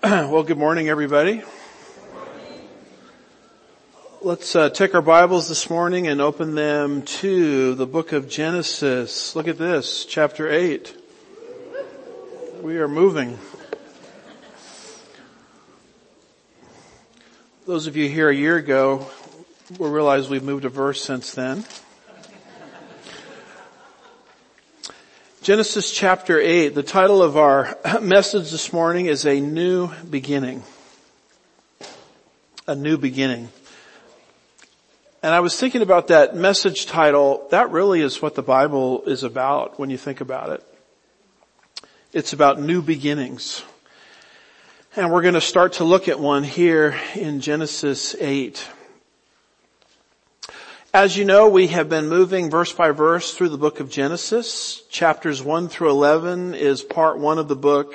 Well, good morning, everybody. Let's take our Bibles this morning and open them to the book of Genesis. Look at this, chapter 8. We are moving. Those of you here a year ago will realize we've moved a verse since then. Genesis chapter 8, the title of our message this morning is A New Beginning. A New Beginning. And I was thinking about that message title. That really is what the Bible is about when you think about it. It's about new beginnings. And we're going to start to look at one here in Genesis 8. As you know, we have been moving verse by verse through the book of Genesis. Chapters 1 through 11 is part 1 of the book.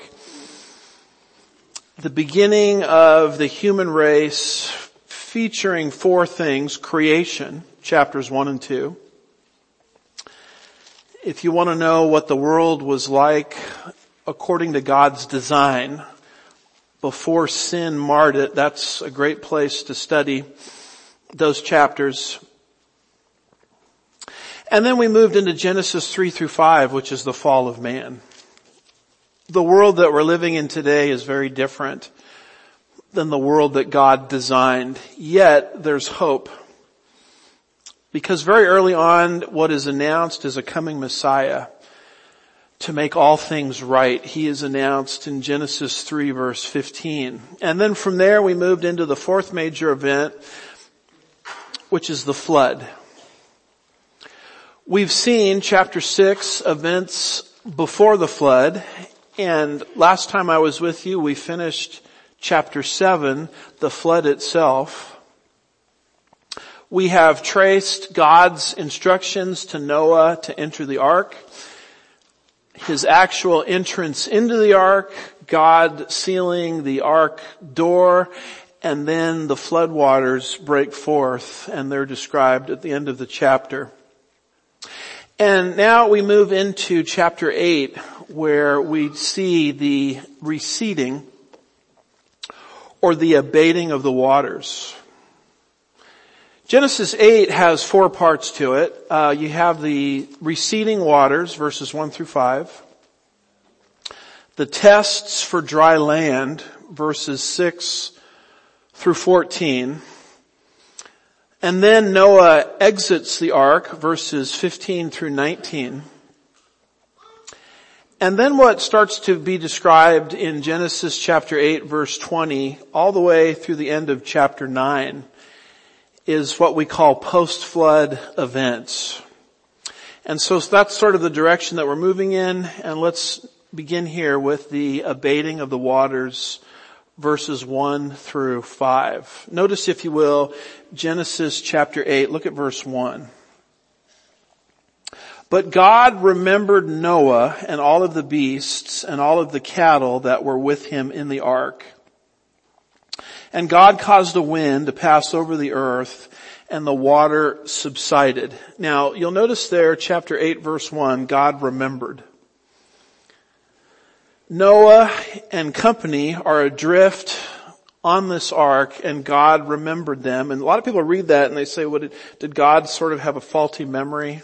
The beginning of the human race, featuring 4 things: creation, chapters 1 and 2. If you want to know what the world was like according to God's design before sin marred it, that's a great place to study those chapters. And then we moved into Genesis 3 through 5, which is the fall of man. The world that we're living in today is very different than the world that God designed. Yet there's hope. Because very early on, what is announced is a coming Messiah to make all things right. He is announced in Genesis 3 verse 15. And then from there we moved into the 4th major event, which is the flood. We've seen chapter 6 events before the flood, and last time I was with you we finished chapter 7, the flood itself. We have traced God's instructions to Noah to enter the ark, his actual entrance into the ark, God sealing the ark door, and then the floodwaters break forth, and they're described at the end of the chapter. And now we move into chapter 8, where we see the receding or the abating of the waters. Genesis 8 has 4 parts to it. You have the receding waters, verses 1 through 5. The tests for dry land, verses 6 through 14. And then Noah exits the ark, verses 15 through 19. And then what starts to be described in Genesis chapter 8, verse 20, all the way through the end of chapter 9, is what we call post-flood events. And so that's sort of the direction that we're moving in. And let's begin here with the abating of the waters, verses 1 through 5. Notice, if you will, Genesis chapter 8. Look at verse 1. But God remembered Noah and all of the beasts and all of the cattle that were with him in the ark. And God caused a wind to pass over the earth, and the water subsided. Now, you'll notice there, chapter 8, verse 1, God remembered. Noah and company are adrift on this ark, and God remembered them. And a lot of people read that and they say, well, did God sort of have a faulty memory?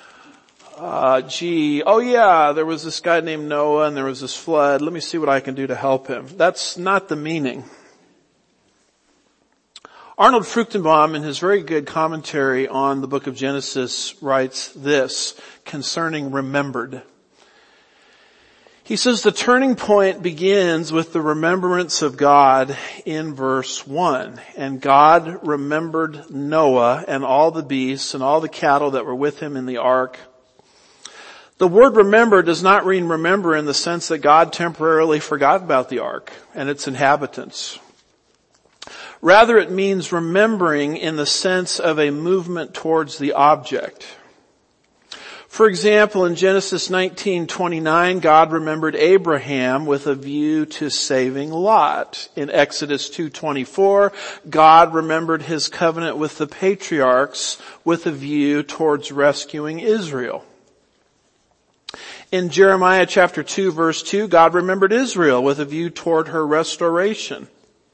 Oh yeah, there was this guy named Noah and there was this flood. Let me see what I can do to help him. That's not the meaning. Arnold Fruchtenbaum, in his very good commentary on the book of Genesis, writes this concerning remembered. He says the turning point begins with the remembrance of God in verse 1. And God remembered Noah and all the beasts and all the cattle that were with him in the ark. The word remember does not mean remember in the sense that God temporarily forgot about the ark and its inhabitants. Rather, it means remembering in the sense of a movement towards the object. For example, in Genesis 19:29, God remembered Abraham with a view to saving Lot. In Exodus 2:24, God remembered his covenant with the patriarchs with a view towards rescuing Israel. In Jeremiah chapter 2 verse 2, God remembered Israel with a view toward her restoration.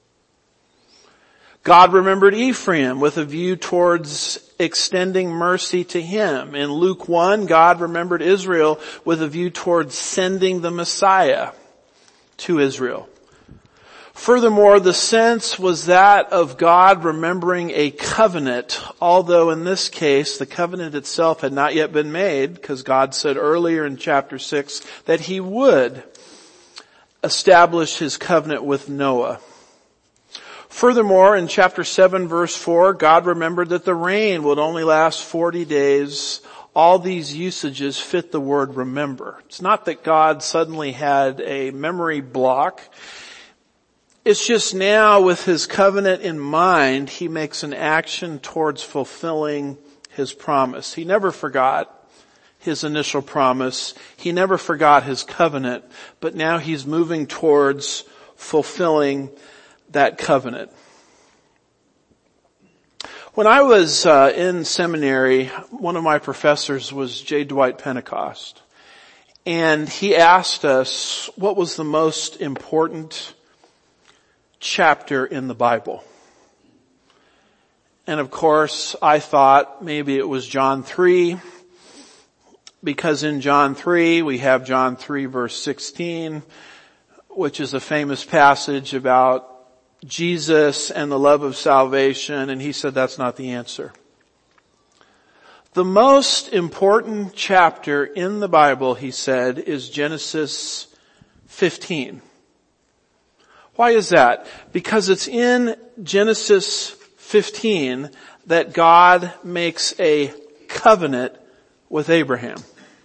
God remembered Ephraim with a view towards extending mercy to him. In Luke 1, God remembered Israel with a view towards sending the Messiah to Israel. Furthermore, the sense was that of God remembering a covenant, although in this case the covenant itself had not yet been made, because God said earlier in chapter 6 that he would establish his covenant with Noah. Furthermore, in chapter 7 verse 4, God remembered that the rain would only last 40 days. All these usages fit the word remember. It's not that God suddenly had a memory block. It's just now with his covenant in mind, he makes an action towards fulfilling his promise. He never forgot his initial promise. He never forgot his covenant, but now he's moving towards fulfilling that covenant. When I was in seminary, one of my professors was J. Dwight Pentecost, and he asked us what was the most important chapter in the Bible. And of course, I thought maybe it was John 3, because in John 3, we have John 3 verse 16, which is a famous passage about Jesus and the love of salvation, and he said that's not the answer. The most important chapter in the Bible, he said, is Genesis 15. Why is that? Because it's in Genesis 15 that God makes a covenant with Abraham.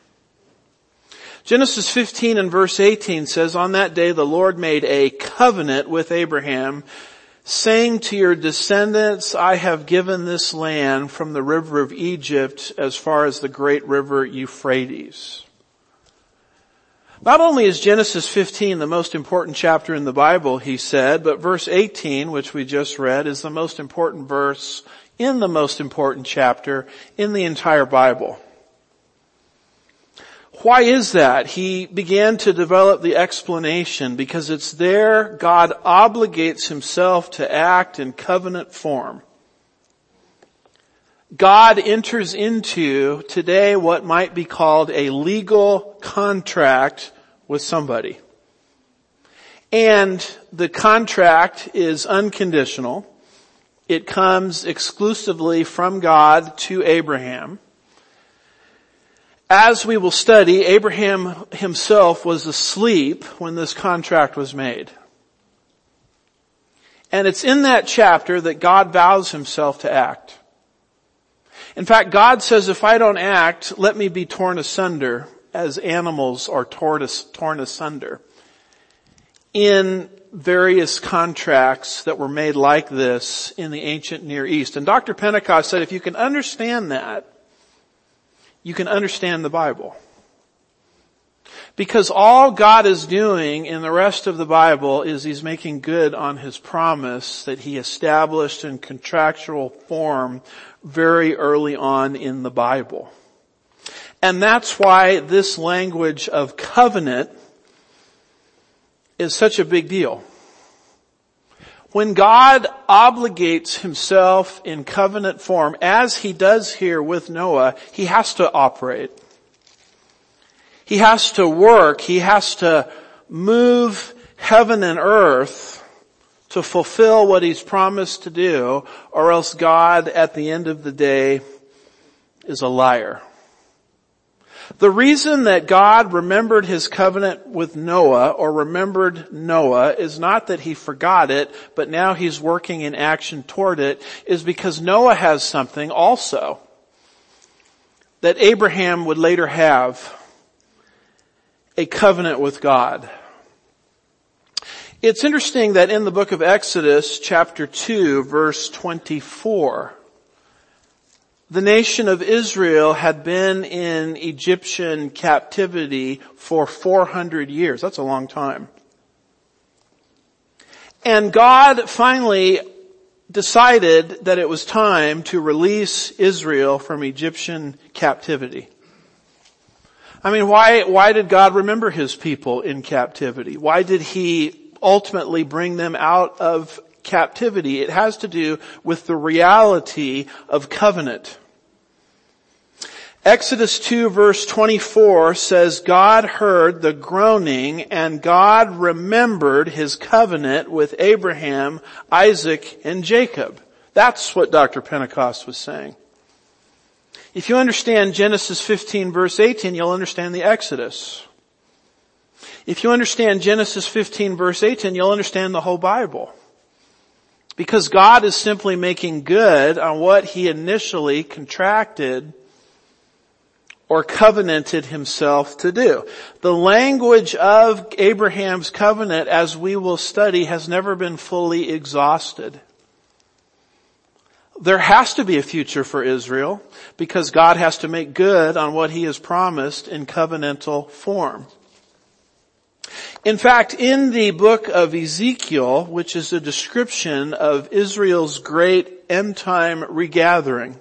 Genesis 15 and verse 18 says, "On that day the Lord made a covenant with Abraham, saying to your descendants, I have given this land from the river of Egypt as far as the great river Euphrates." Not only is Genesis 15 the most important chapter in the Bible, he said, but verse 18, which we just read, is the most important verse in the most important chapter in the entire Bible. Why is that? He began to develop the explanation because it's there God obligates himself to act in covenant form. God enters into today what might be called a legal contract with somebody. And the contract is unconditional. It comes exclusively from God to Abraham. As we will study, Abraham himself was asleep when this contract was made. And it's in that chapter that God vows himself to act. In fact, God says, if I don't act, let me be torn asunder as animals are torn asunder. In various contracts that were made like this in the ancient Near East. And Dr. Pentecost said, if you can understand that, you can understand the Bible. Because all God is doing in the rest of the Bible is he's making good on his promise that he established in contractual form very early on in the Bible. And that's why this language of covenant is such a big deal. When God obligates himself in covenant form, as he does here with Noah, he has to operate. He has to work. He has to move heaven and earth to fulfill what he's promised to do, or else God, at the end of the day, is a liar. The reason that God remembered his covenant with Noah, or remembered Noah, is not that he forgot it, but now he's working in action toward it, is because Noah has something also that Abraham would later have, a covenant with God. It's interesting that in the book of Exodus, chapter 2, verse 24, the nation of Israel had been in Egyptian captivity for 400 years. That's a long time. And God finally decided that it was time to release Israel from Egyptian captivity. I mean, why did God remember his people in captivity? Why did he ultimately bring them out of captivity? It has to do with the reality of covenant. Exodus 2 verse 24 says, God heard the groaning and God remembered his covenant with Abraham, Isaac, and Jacob. That's what Dr. Pentecost was saying. If you understand Genesis 15 verse 18, you'll understand the Exodus. If you understand Genesis 15 verse 18, you'll understand the whole Bible. Because God is simply making good on what he initially contracted or covenanted himself to do. The language of Abraham's covenant, as we will study, has never been fully exhausted. There has to be a future for Israel because God has to make good on what he has promised in covenantal form. In fact, in the book of Ezekiel, which is a description of Israel's great end-time regathering,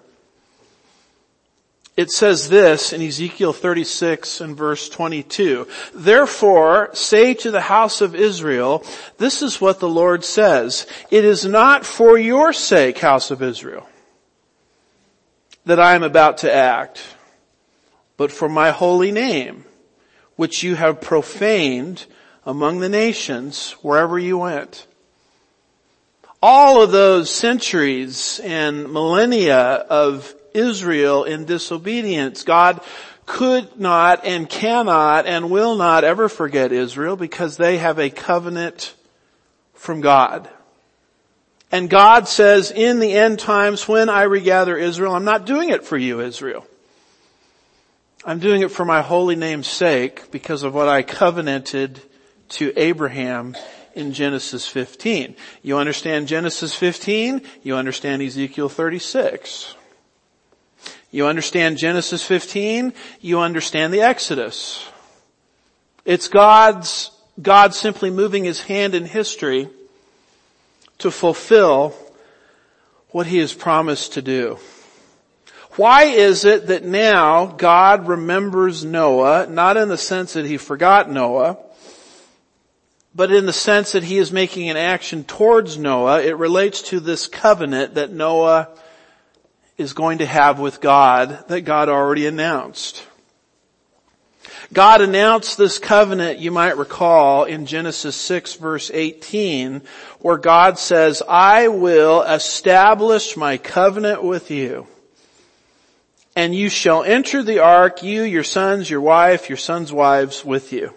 it says this in Ezekiel 36 and verse 22. Therefore, say to the house of Israel, this is what the Lord says. It is not for your sake, house of Israel, that I am about to act, but for my holy name, which you have profaned among the nations wherever you went. All of those centuries and millennia of Israel in disobedience, God could not and cannot and will not ever forget Israel because they have a covenant from God. And God says in the end times when I regather Israel, I'm not doing it for you, Israel. I'm doing it for my holy name's sake because of what I covenanted to Abraham in Genesis 15. You understand Genesis 15? You understand Ezekiel 36. You understand Genesis 15, you understand the Exodus. It's God simply moving his hand in history to fulfill what he has promised to do. Why is it that now God remembers Noah, not in the sense that he forgot Noah, but in the sense that he is making an action towards Noah? It relates to this covenant that Noah is going to have with God that God already announced. God announced this covenant, you might recall, in Genesis 6 verse 18, where God says, I will establish my covenant with you, and you shall enter the ark, you, your sons, your wife, your sons' wives with you.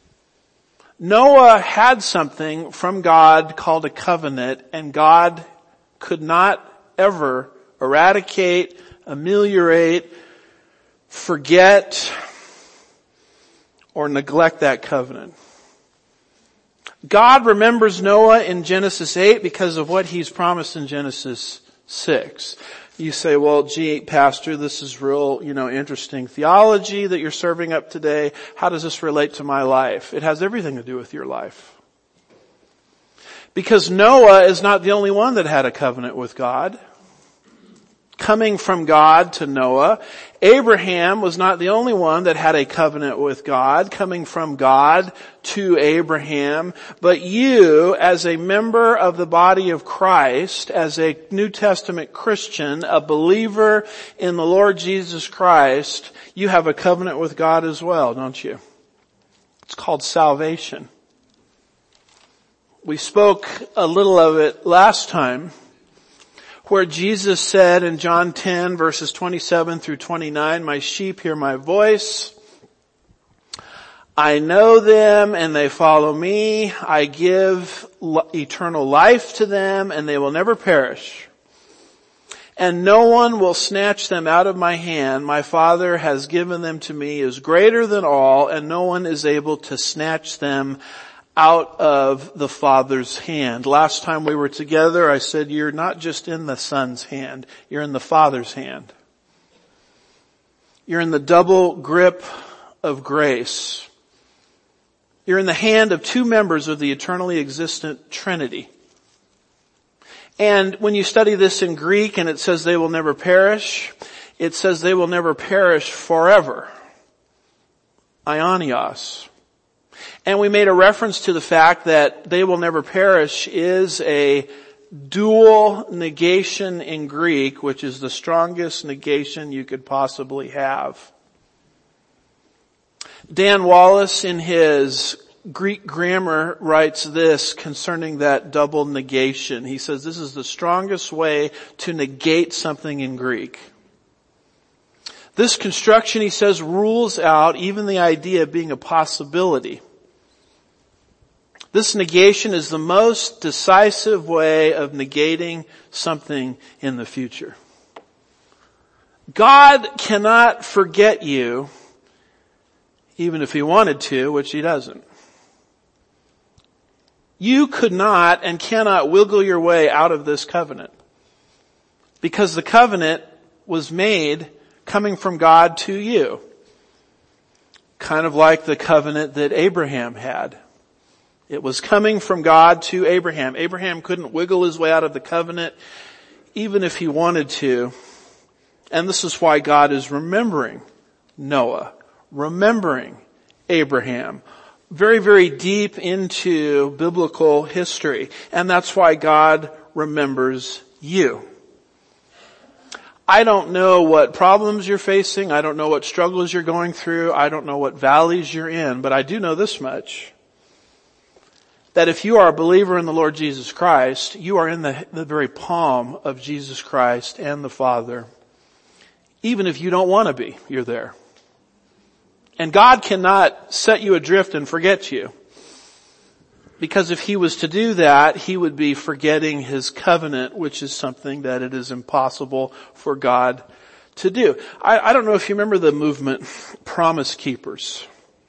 Noah had something from God called a covenant, and God could not ever eradicate, ameliorate, forget, or neglect that covenant. God remembers Noah in Genesis 8 because of what he's promised in Genesis 6. You say, well, gee, Pastor, this is real, interesting theology that you're serving up today. How does this relate to my life? It has everything to do with your life. Because Noah is not the only one that had a covenant with God. Coming from God to Noah. Abraham was not the only one that had a covenant with God, coming from God to Abraham. But you, as a member of the body of Christ, as a New Testament Christian, a believer in the Lord Jesus Christ, you have a covenant with God as well, don't you? It's called salvation. We spoke a little of it last time, where Jesus said in John 10 verses 27 through 29, my sheep hear my voice. I know them and they follow me. I give eternal life to them and they will never perish. And no one will snatch them out of my hand. My Father has given them to me, is greater than all, and no one is able to snatch them out of the Father's hand. Last time we were together, I said you're not just in the Son's hand, you're in the Father's hand. You're in the double grip of grace. You're in the hand of two members of the eternally existent Trinity. And when you study this in Greek and it says they will never perish, it says they will never perish forever. aionios. And we made a reference to the fact that they will never perish is a dual negation in Greek, which is the strongest negation you could possibly have. Dan Wallace in his Greek grammar writes this concerning that double negation. He says this is the strongest way to negate something in Greek. This construction, he says, rules out even the idea of being a possibility. This negation is the most decisive way of negating something in the future. God cannot forget you, even if he wanted to, which he doesn't. You could not and cannot wiggle your way out of this covenant, because the covenant was made coming from God to you. Kind of like the covenant that Abraham had. It was coming from God to Abraham. Abraham couldn't wiggle his way out of the covenant, even if he wanted to. And this is why God is remembering Noah, remembering Abraham, very, very deep into biblical history. And that's why God remembers you. I don't know what problems you're facing. I don't know what struggles you're going through. I don't know what valleys you're in, but I do know this much. That if you are a believer in the Lord Jesus Christ, you are in the very palm of Jesus Christ and the Father. Even if you don't want to be, you're there. And God cannot set you adrift and forget you. Because if he was to do that, he would be forgetting his covenant, which is something that it is impossible for God to do. I don't know if you remember the movement Promise Keepers.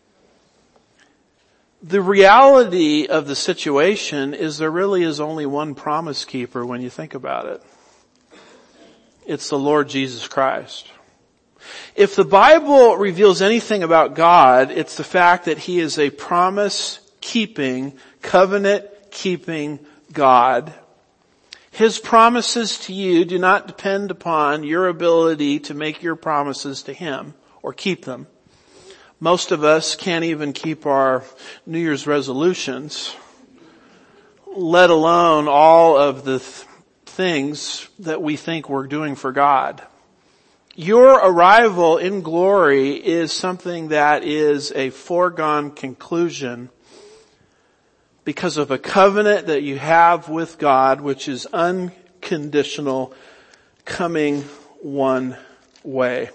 The reality of the situation is there really is only one promise keeper when you think about it. It's the Lord Jesus Christ. If the Bible reveals anything about God, it's the fact that he is a promise-keeping, covenant-keeping God. His promises to you do not depend upon your ability to make your promises to him or keep them. Most of us can't even keep our New Year's resolutions, let alone all of the things that we think we're doing for God. Your arrival in glory is something that is a foregone conclusion because of a covenant that you have with God, which is unconditional, coming one way.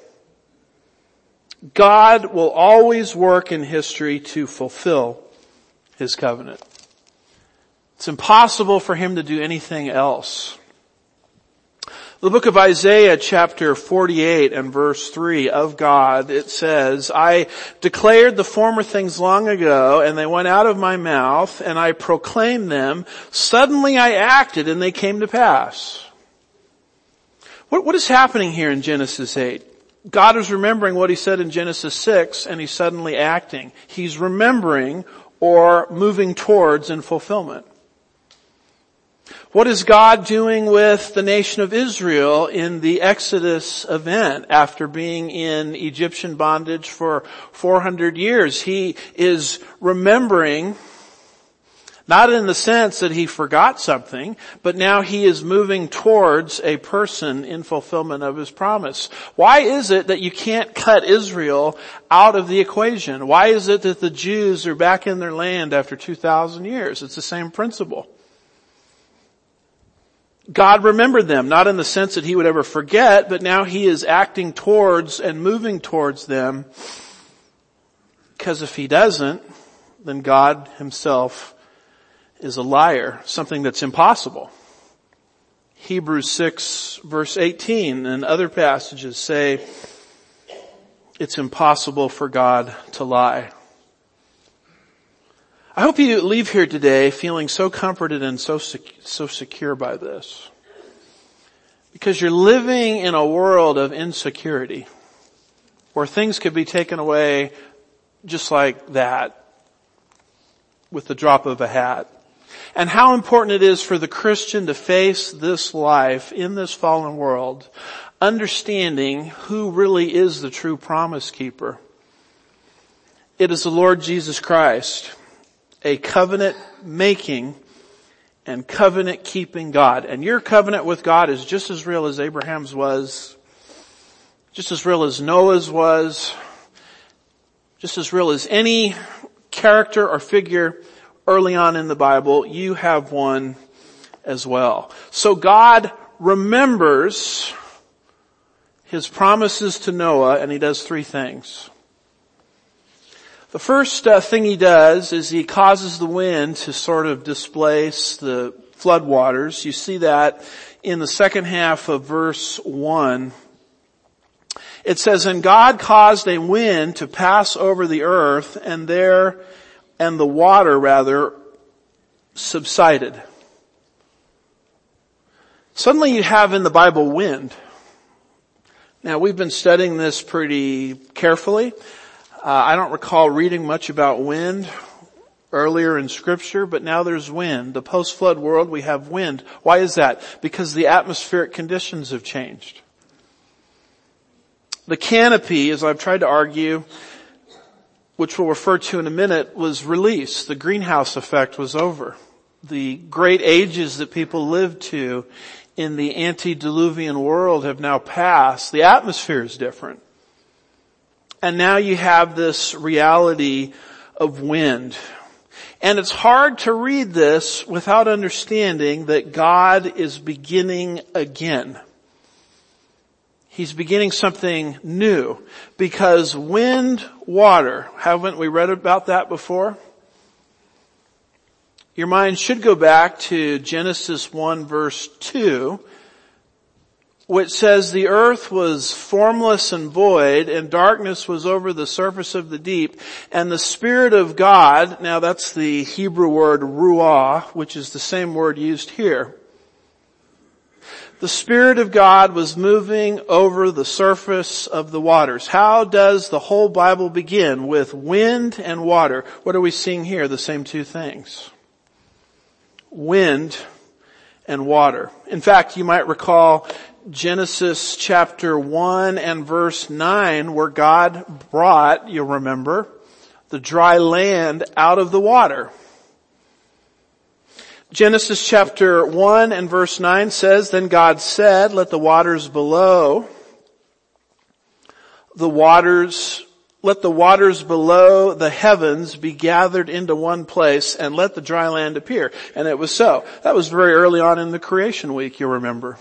God will always work in history to fulfill his covenant. It's impossible for him to do anything else. The book of Isaiah chapter 48 and verse 3 of God, it says, I declared the former things long ago, and they went out of my mouth, and I proclaimed them. Suddenly I acted, and they came to pass. What is happening here in Genesis 8? God is remembering what he said in Genesis 6, and he's suddenly acting. He's remembering or moving towards in fulfillment. What is God doing with the nation of Israel in the Exodus event after being in Egyptian bondage for 400 years? He is remembering, not in the sense that he forgot something, but now he is moving towards a person in fulfillment of his promise. Why is it that you can't cut Israel out of the equation? Why is it that the Jews are back in their land after 2,000 years? It's the same principle. God remembered them, not in the sense that he would ever forget, but now he is acting towards and moving towards them. Because if he doesn't, then God himself is a liar, something that's impossible. Hebrews 6 verse 18 and other passages say it's impossible for God to lie. I hope you leave here today feeling so comforted and so secure by this. Because you're living in a world of insecurity where things could be taken away just like that with the drop of a hat. And how important it is for the Christian to face this life in this fallen world, understanding who really is the true promise keeper. It is the Lord Jesus Christ, a covenant-making and covenant-keeping God. And your covenant with God is just as real as Abraham's was, just as real as Noah's was, just as real as any character or figure early on in the Bible. You have one as well. So God remembers his promises to Noah, and he does three things. The first thing he does is he causes the wind to sort of displace the floodwaters. You see that in the second half of verse 1. It says, "And God caused a wind to pass over the earth, and the water subsided." Suddenly you have in the Bible wind. Now we've been studying this pretty carefully. I don't recall reading much about wind earlier in Scripture, but now there's wind. The post-flood world, we have wind. Why is that? Because the atmospheric conditions have changed. The canopy, as I've tried to argue, which we'll refer to in a minute, was released. The greenhouse effect was over. The great ages that people lived to in the antediluvian world have now passed. The atmosphere is different. And now you have this reality of wind. And it's hard to read this without understanding that God is beginning again. He's beginning something new. Because wind, water, haven't we read about that before? Your mind should go back to Genesis 1 verse 2, which says the earth was formless and void, and darkness was over the surface of the deep, and the Spirit of God, now that's the Hebrew word ruah, which is the same word used here. The Spirit of God was moving over the surface of the waters. How does the whole Bible begin? With wind and water. What are we seeing here? The same two things. Wind and water. In fact, you might recall Genesis chapter 1 and verse 9, where God brought, you'll remember, the dry land out of the water. Genesis chapter 1 and verse 9 says, "Then God said, let the waters below the heavens be gathered into one place, and let the dry land appear." And it was so. That was very early on in the creation week, you'll remember.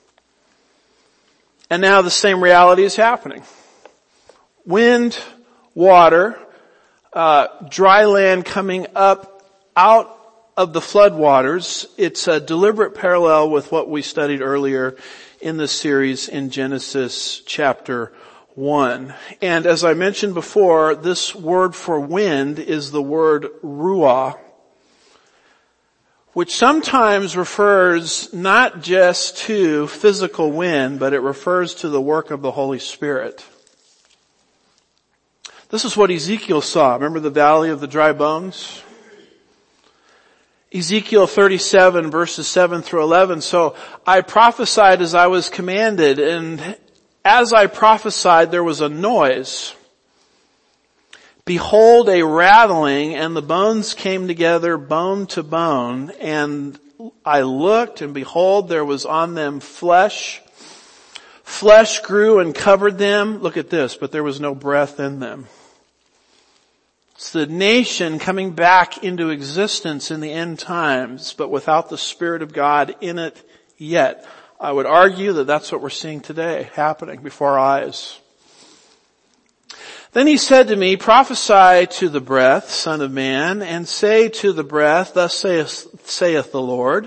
And now the same reality is happening. Wind, water, dry land coming up out of the floodwaters. It's a deliberate parallel with what we studied earlier in this series in Genesis chapter 1. And as I mentioned before, this word for wind is the word ruah, which sometimes refers not just to physical wind, but it refers to the work of the Holy Spirit. This is what Ezekiel saw. Remember the valley of the dry bones? Ezekiel 37 verses 7 through 11. "So I prophesied as I was commanded, and as I prophesied there was a noise. Behold, a rattling, and the bones came together bone to bone. And I looked, and behold, there was on them flesh. Flesh grew and covered them." Look at this, "but there was no breath in them." It's the nation coming back into existence in the end times, but without the Spirit of God in it yet. I would argue that that's what we're seeing today happening before our eyes. "Then he said to me, prophesy to the breath, Son of man, and say to the breath, thus saith the Lord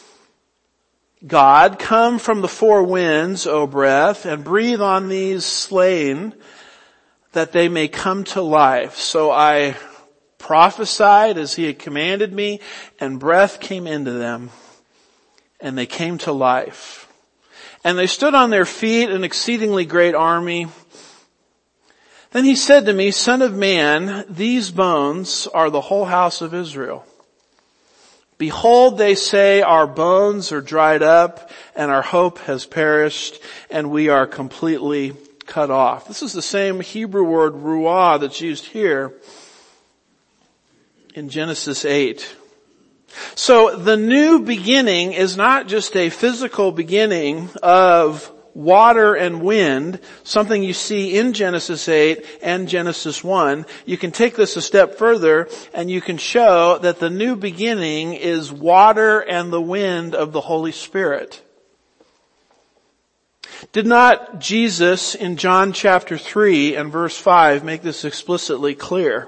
God, come from the four winds, O breath, and breathe on these slain, that they may come to life. So I prophesied as he had commanded me, and breath came into them, and they came to life. And they stood on their feet, an exceedingly great army. Then he said to me, Son of man, these bones are the whole house of Israel. Behold, they say, our bones are dried up, and our hope has perished, and we are completely cut off. This is the same Hebrew word ruah that's used here in Genesis 8. So the new beginning is not just a physical beginning of water and wind, something you see in Genesis 8 and Genesis 1. You can take this a step further and you can show that the new beginning is water and the wind of the Holy Spirit. Did not Jesus in John chapter 3 and verse 5 make this explicitly clear?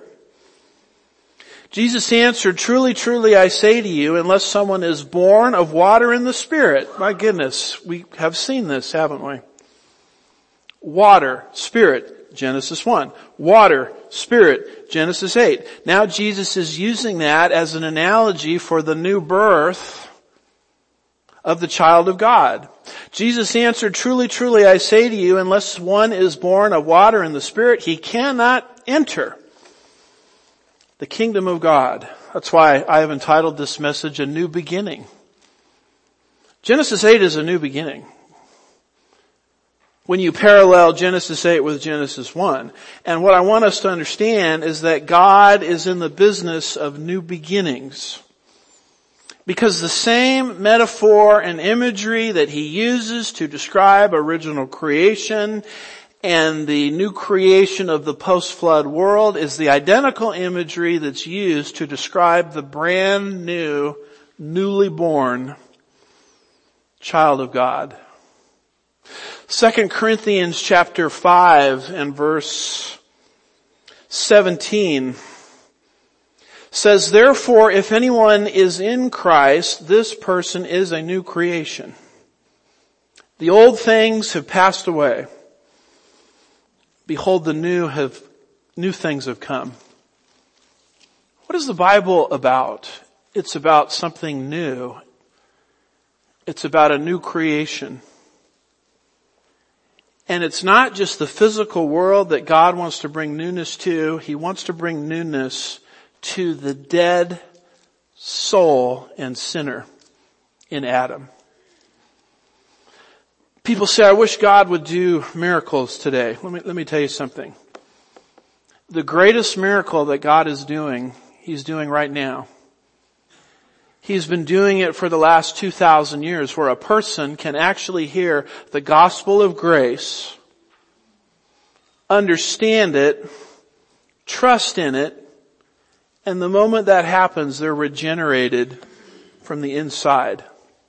Jesus answered, "Truly, truly, I say to you, unless someone is born of water and the Spirit." My goodness, we have seen this, haven't we? Water, Spirit, Genesis 1. Water, Spirit, Genesis 8. Now Jesus is using that as an analogy for the new birth of the child of God. Jesus answered, "Truly, truly, I say to you, unless one is born of water and the Spirit, he cannot enter the kingdom of God." That's why I have entitled this message, A New Beginning. Genesis 8 is a new beginning. When you parallel Genesis 8 with Genesis 1. And what I want us to understand is that God is in the business of new beginnings. Because the same metaphor and imagery that he uses to describe original creation and the new creation of the post-flood world is the identical imagery that's used to describe the brand new, newly born child of God. 2 Corinthians chapter 5 and verse 17 says, "Therefore, if anyone is in Christ, this person is a new creation. The old things have passed away. Behold, the new things have come." What is the Bible about? It's about something new. It's about a new creation. And it's not just the physical world that God wants to bring newness to. He wants to bring newness to the dead soul and sinner in Adam. People say, "I wish God would do miracles today." Let me tell you something. The greatest miracle that God is doing, He's doing right now. He's been doing it for the last 2,000 years, where a person can actually hear the gospel of grace, understand it, trust in it, and the moment that happens, they're regenerated from the inside.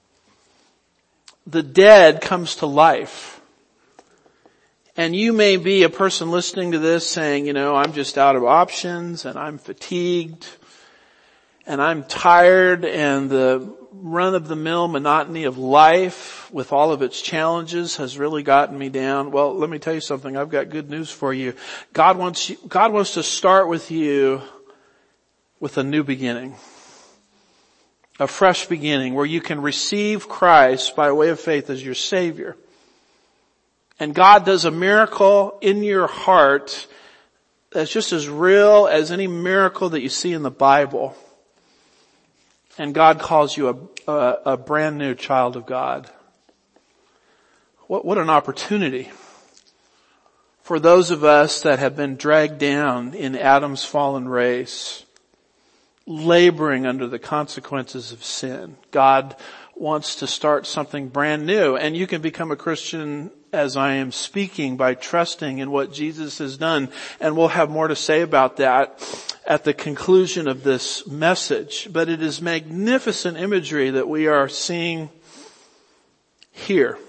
The dead comes to life. And you may be a person listening to this saying, I'm just out of options and I'm fatigued and I'm tired and the run-of-the-mill monotony of life with all of its challenges has really gotten me down. Well, let me tell you something. I've got good news for you. God wants to start with you with a new beginning. A fresh beginning where you can receive Christ by way of faith as your Savior. And God does a miracle in your heart that's just as real as any miracle that you see in the Bible. And God calls you a brand new child of God. What an opportunity for those of us that have been dragged down in Adam's fallen race, laboring under the consequences of sin. God wants to start something brand new, and you can become a Christian as I am speaking by trusting in what Jesus has done, and we'll have more to say about that at the conclusion of this message. But it is magnificent imagery that we are seeing here.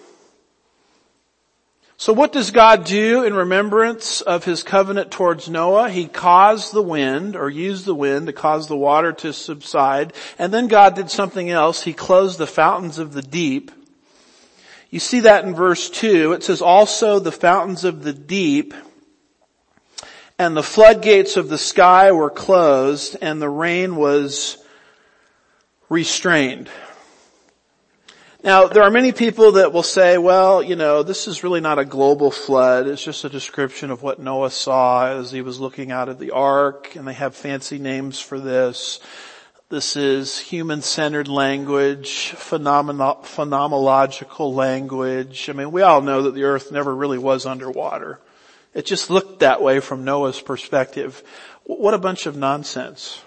So what does God do in remembrance of His covenant towards Noah? He caused the wind, or used the wind to cause the water to subside. And then God did something else. He closed the fountains of the deep. You see that in verse 2. It says, "Also the fountains of the deep and the floodgates of the sky were closed, and the rain was restrained." Now, there are many people that will say, well, this is really not a global flood. It's just a description of what Noah saw as he was looking out of the ark, and they have fancy names for this. This is human-centered language, phenomenological language. I mean, we all know that the earth never really was underwater. It just looked that way from Noah's perspective. What a bunch of nonsense.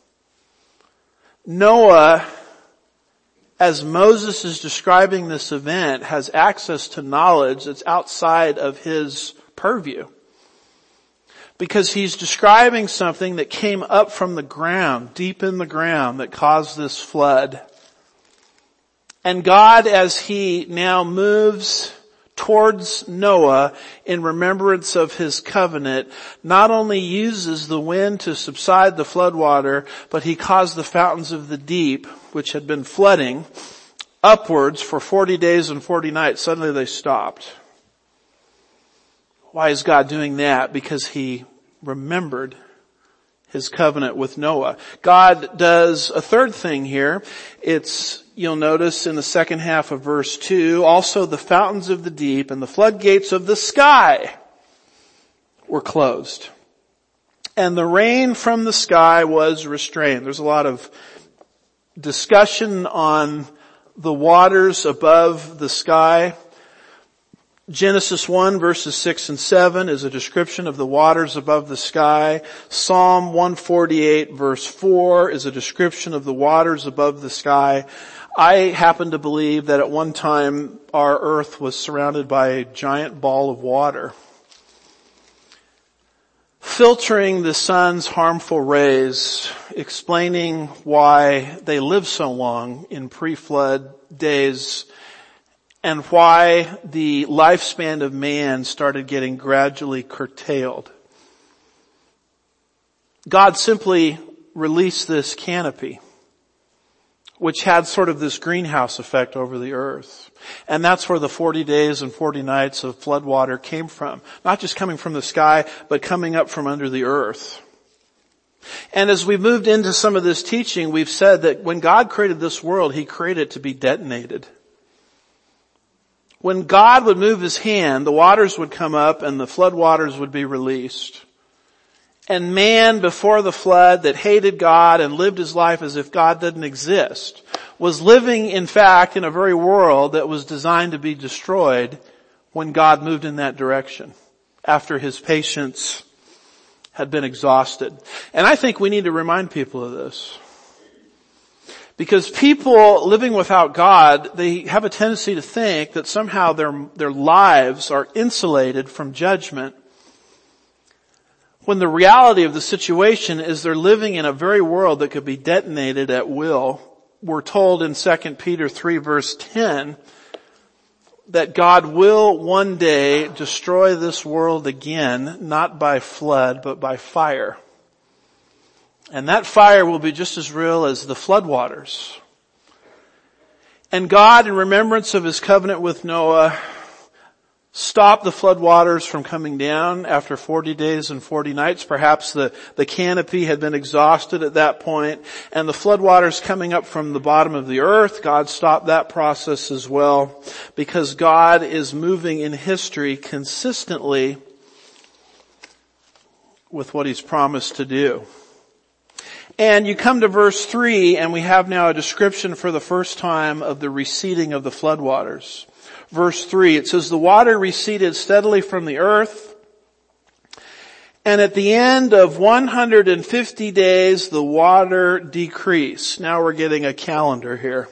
Noah, as Moses is describing this event, has access to knowledge that's outside of his purview. Because he's describing something that came up from the ground, deep in the ground, that caused this flood. And God, as he now moves towards Noah in remembrance of his covenant, not only uses the wind to subside the floodwater, but he caused the fountains of the deep, which had been flooding upwards for 40 days and 40 nights. Suddenly they stopped. Why is God doing that? Because he remembered his covenant with Noah. God does a third thing here. You'll notice in the second half of verse 2, also the fountains of the deep and the floodgates of the sky were closed. And the rain from the sky was restrained. There's a lot of discussion on the waters above the sky. Genesis 1 verses 6 and 7 is a description of the waters above the sky. Psalm 148 verse 4 is a description of the waters above the sky. I happen to believe that at one time our earth was surrounded by a giant ball of water, filtering the sun's harmful rays, explaining why they lived so long in pre-flood days, and why the lifespan of man started getting gradually curtailed. God simply released this canopy, which had sort of this greenhouse effect over the earth. And that's where the 40 days and 40 nights of floodwater came from. Not just coming from the sky, but coming up from under the earth. And as we moved into some of this teaching, we've said that when God created this world, he created it to be detonated. When God would move his hand, the waters would come up and the floodwaters would be released. And man, before the flood, that hated God and lived his life as if God didn't exist, was living, in fact, in a very world that was designed to be destroyed when God moved in that direction, after his patience had been exhausted. And I think we need to remind people of this. Because people living without God, they have a tendency to think that somehow their lives are insulated from judgment, when the reality of the situation is they're living in a very world that could be detonated at will. We're told in 2 Peter 3 verse 10 that God will one day destroy this world again, not by flood, but by fire. And that fire will be just as real as the floodwaters. And God, in remembrance of his covenant with Noah, stopped the floodwaters from coming down after 40 days and 40 nights. Perhaps the canopy had been exhausted at that point, and the floodwaters coming up from the bottom of the earth, God stopped that process as well, because God is moving in history consistently with what he's promised to do. And you come to verse 3, and we have now a description for the first time of the receding of the floodwaters. Verse 3, it says, the water receded steadily from the earth, and at the end of 150 days, the water decreased. Now we're getting a calendar here.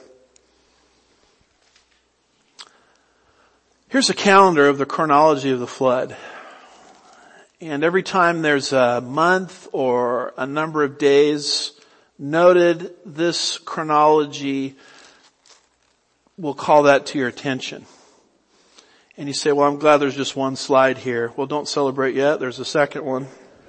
Here's a calendar of the chronology of the flood. And every time there's a month or a number of days noted, this chronology will call that to your attention. And you say, well, I'm glad there's just one slide here. Well, don't celebrate yet. There's a second one.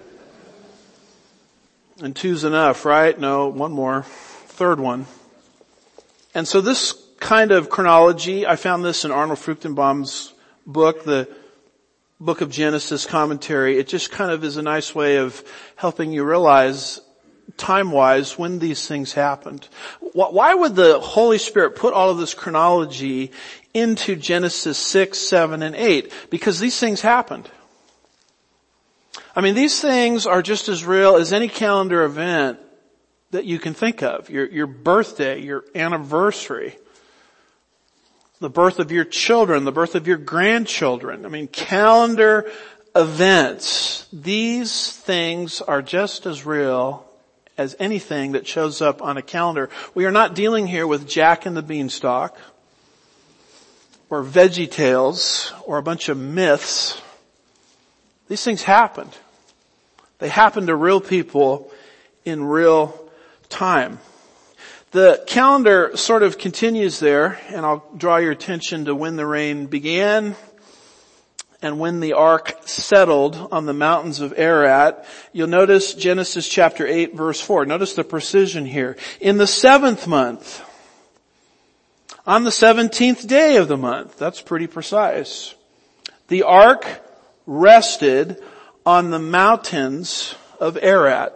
And 2's enough, right? No, one more. Third one. And so this kind of chronology, I found this in Arnold Fruchtenbaum's book, the Book of Genesis commentary. It just kind of is a nice way of helping you realize time-wise when these things happened. Why would the Holy Spirit put all of this chronology into Genesis 6, 7, and 8? Because these things happened. I mean, these things are just as real as any calendar event that you can think of. Your birthday, your anniversary, the birth of your children, the birth of your grandchildren. I mean, calendar events. These things are just as real as anything that shows up on a calendar. We are not dealing here with Jack and the Beanstalk or Veggie Tales or a bunch of myths. These things happened. They happened to real people in real time. The calendar sort of continues there, and I'll draw your attention to when the rain began and when the ark settled on the mountains of Ararat. You'll notice Genesis chapter 8 verse 4. Notice the precision here. In the 7th month, on the 17th day of the month, that's pretty precise, the ark rested on the mountains of Ararat.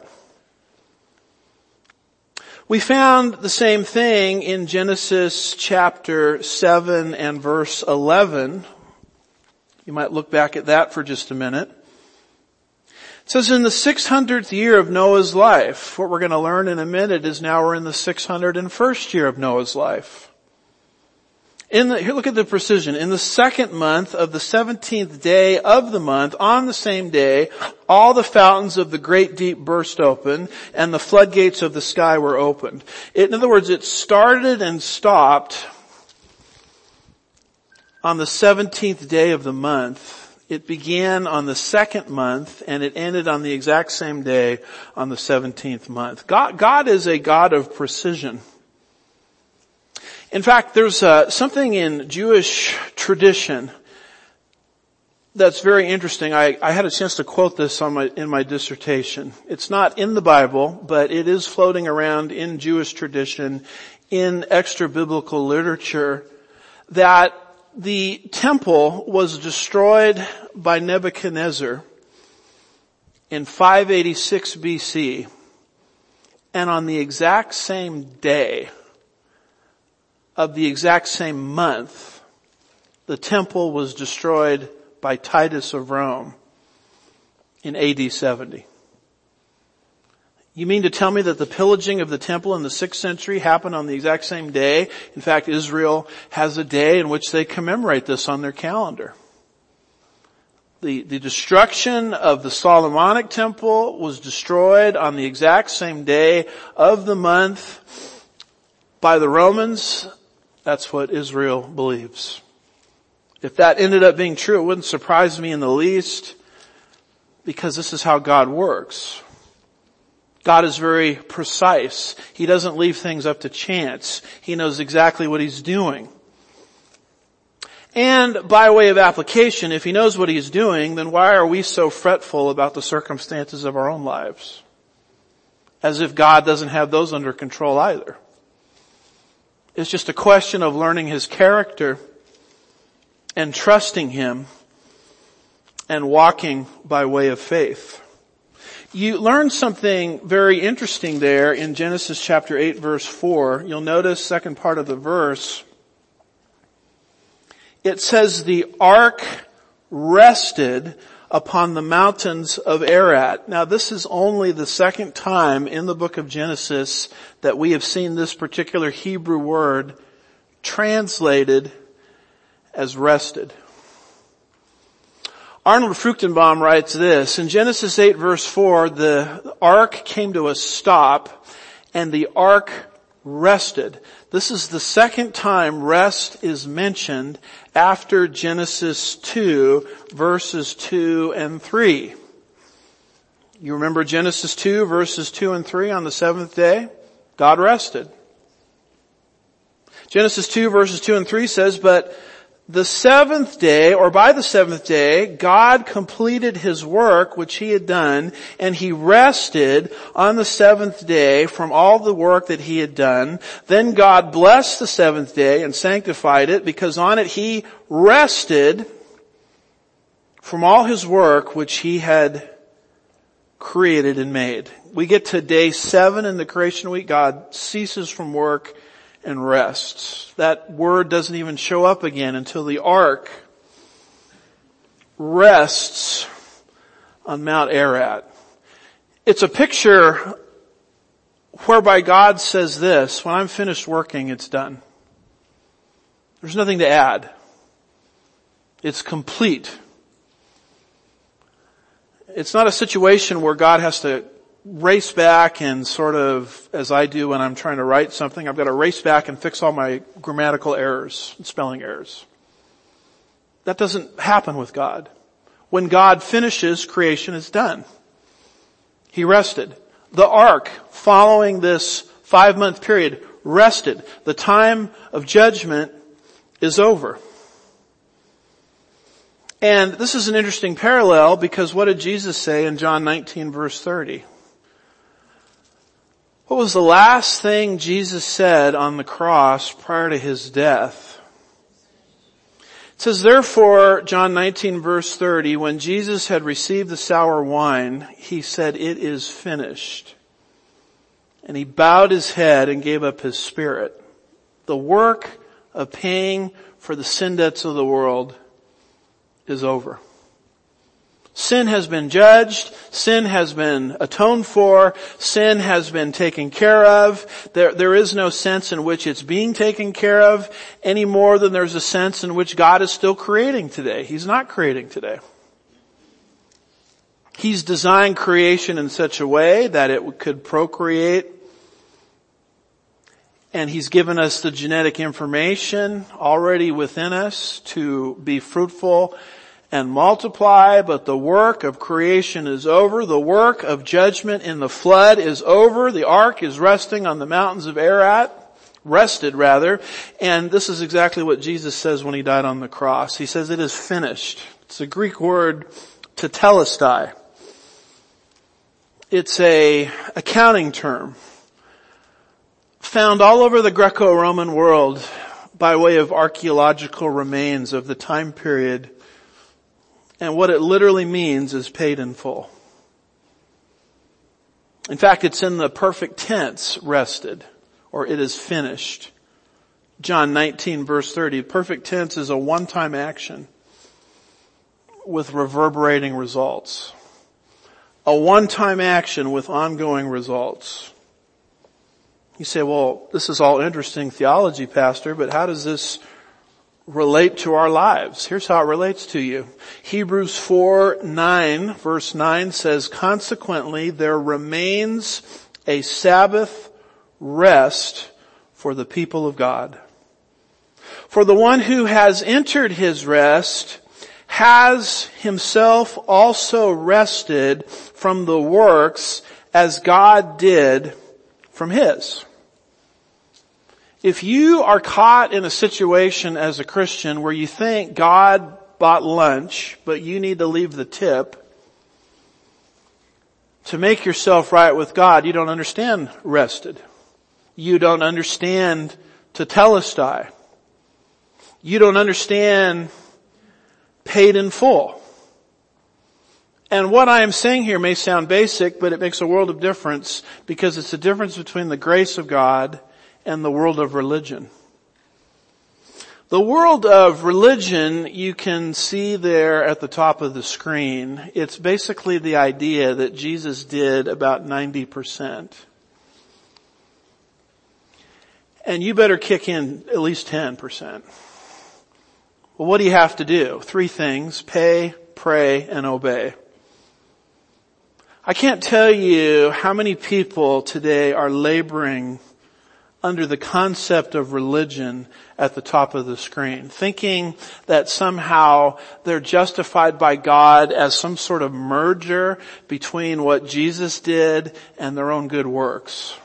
We found the same thing in Genesis chapter 7 and verse 11. You might look back at that for just a minute. It says, in the 600th year of Noah's life. What we're going to learn in a minute is now we're in the 601st year of Noah's life. Here, look at the precision. In the 2nd month of the 17th day of the month, on the same day, all the fountains of the great deep burst open, and the floodgates of the sky were opened. In other words, it started and stopped on the 17th day of the month. It began on the 2nd month, and it ended on the exact same day on the 17th month. God is a God of precision. In fact, there's something in Jewish tradition that's very interesting. I had a chance to quote this in my dissertation. It's not in the Bible, but it is floating around in Jewish tradition, in extra-biblical literature, that the temple was destroyed by Nebuchadnezzar in 586 BC, and on the exact same day of the exact same month, the temple was destroyed by Titus of Rome in AD 70. You mean to tell me that the pillaging of the temple in the 6th century happened on the exact same day? In fact, Israel has a day in which they commemorate this on their calendar. The destruction of the Solomonic temple was destroyed on the exact same day of the month by the Romans. That's what Israel believes. If that ended up being true, it wouldn't surprise me in the least, because this is how God works. God is very precise. He doesn't leave things up to chance. He knows exactly what He's doing. And by way of application, if He knows what He's doing, then why are we so fretful about the circumstances of our own lives? As if God doesn't have those under control either. It's just a question of learning His character and trusting Him and walking by way of faith. You learn something very interesting there in Genesis chapter 8 verse 4. You'll notice second part of the verse. It says the ark rested upon the mountains of Ararat. Now this is only the second time in the book of Genesis that we have seen this particular Hebrew word translated as rested. Arnold Fruchtenbaum writes this, in Genesis 8 verse 4, the ark came to a stop and the ark rested. This is the second time rest is mentioned after Genesis 2 verses 2 and 3. You remember Genesis 2 verses 2 and 3 on the 7th day? God rested. Genesis 2 verses 2 and 3 says, but the 7th day, or by the 7th day, God completed His work which He had done, and He rested on the 7th day from all the work that He had done. Then God blessed the 7th day and sanctified it, because on it He rested from all His work which He had created and made. We get to day 7 in the creation week. God ceases from work and rests. That word doesn't even show up again until the ark rests on Mount Ararat. It's a picture whereby God says this, when I'm finished working, it's done. There's nothing to add. It's complete. It's not a situation where God has to race back and sort of, as I do when I'm trying to write something, I've got to race back and fix all my grammatical errors and spelling errors. That doesn't happen with God. When God finishes, creation is done. He rested. The ark, following this 5-month period, rested. The time of judgment is over. And this is an interesting parallel because what did Jesus say in John 19 verse 30? What was the last thing Jesus said on the cross prior to his death? It says, therefore, John 19 verse 30, when Jesus had received the sour wine, he said, it is finished. And he bowed his head and gave up his spirit. The work of paying for the sin debts of the world is over. Sin has been judged. Sin has been atoned for. Sin has been taken care of. There is no sense in which it's being taken care of any more than there's a sense in which God is still creating today. He's not creating today. He's designed creation in such a way that it could procreate. And He's given us the genetic information already within us to be fruitful and multiply, but the work of creation is over. The work of judgment in the flood is over. The ark is resting on the mountains of Ararat, rested rather, and this is exactly what Jesus says when He died on the cross. He says it is finished. It's a Greek word, tetelestai. It's a accounting term found all over the Greco-Roman world by way of archaeological remains of the time period. And what it literally means is paid in full. In fact, it's in the perfect tense, rested, or it is finished. John 19 verse 30, perfect tense is a one-time action with reverberating results. A one-time action with ongoing results. You say, well, this is all interesting theology, Pastor, but how does this relate to our lives? Here's how it relates to you. Hebrews 4:9, verse 9 says, consequently, there remains a Sabbath rest for the people of God. For the one who has entered his rest has himself also rested from the works as God did from his. If you are caught in a situation as a Christian where you think God bought lunch, but you need to leave the tip to make yourself right with God, you don't understand rested. You don't understand tetelestai. You don't understand paid in full. And what I am saying here may sound basic, but it makes a world of difference because it's the difference between the grace of God and the world of religion. The world of religion you can see there at the top of the screen. It's basically the idea that Jesus did about 90%. And you better kick in at least 10%. Well, what do you have to do? 3 things: pay, pray, and obey. I can't tell you how many people today are laboring under the concept of religion at the top of the screen, thinking that somehow they're justified by God as some sort of merger between what Jesus did and their own good works.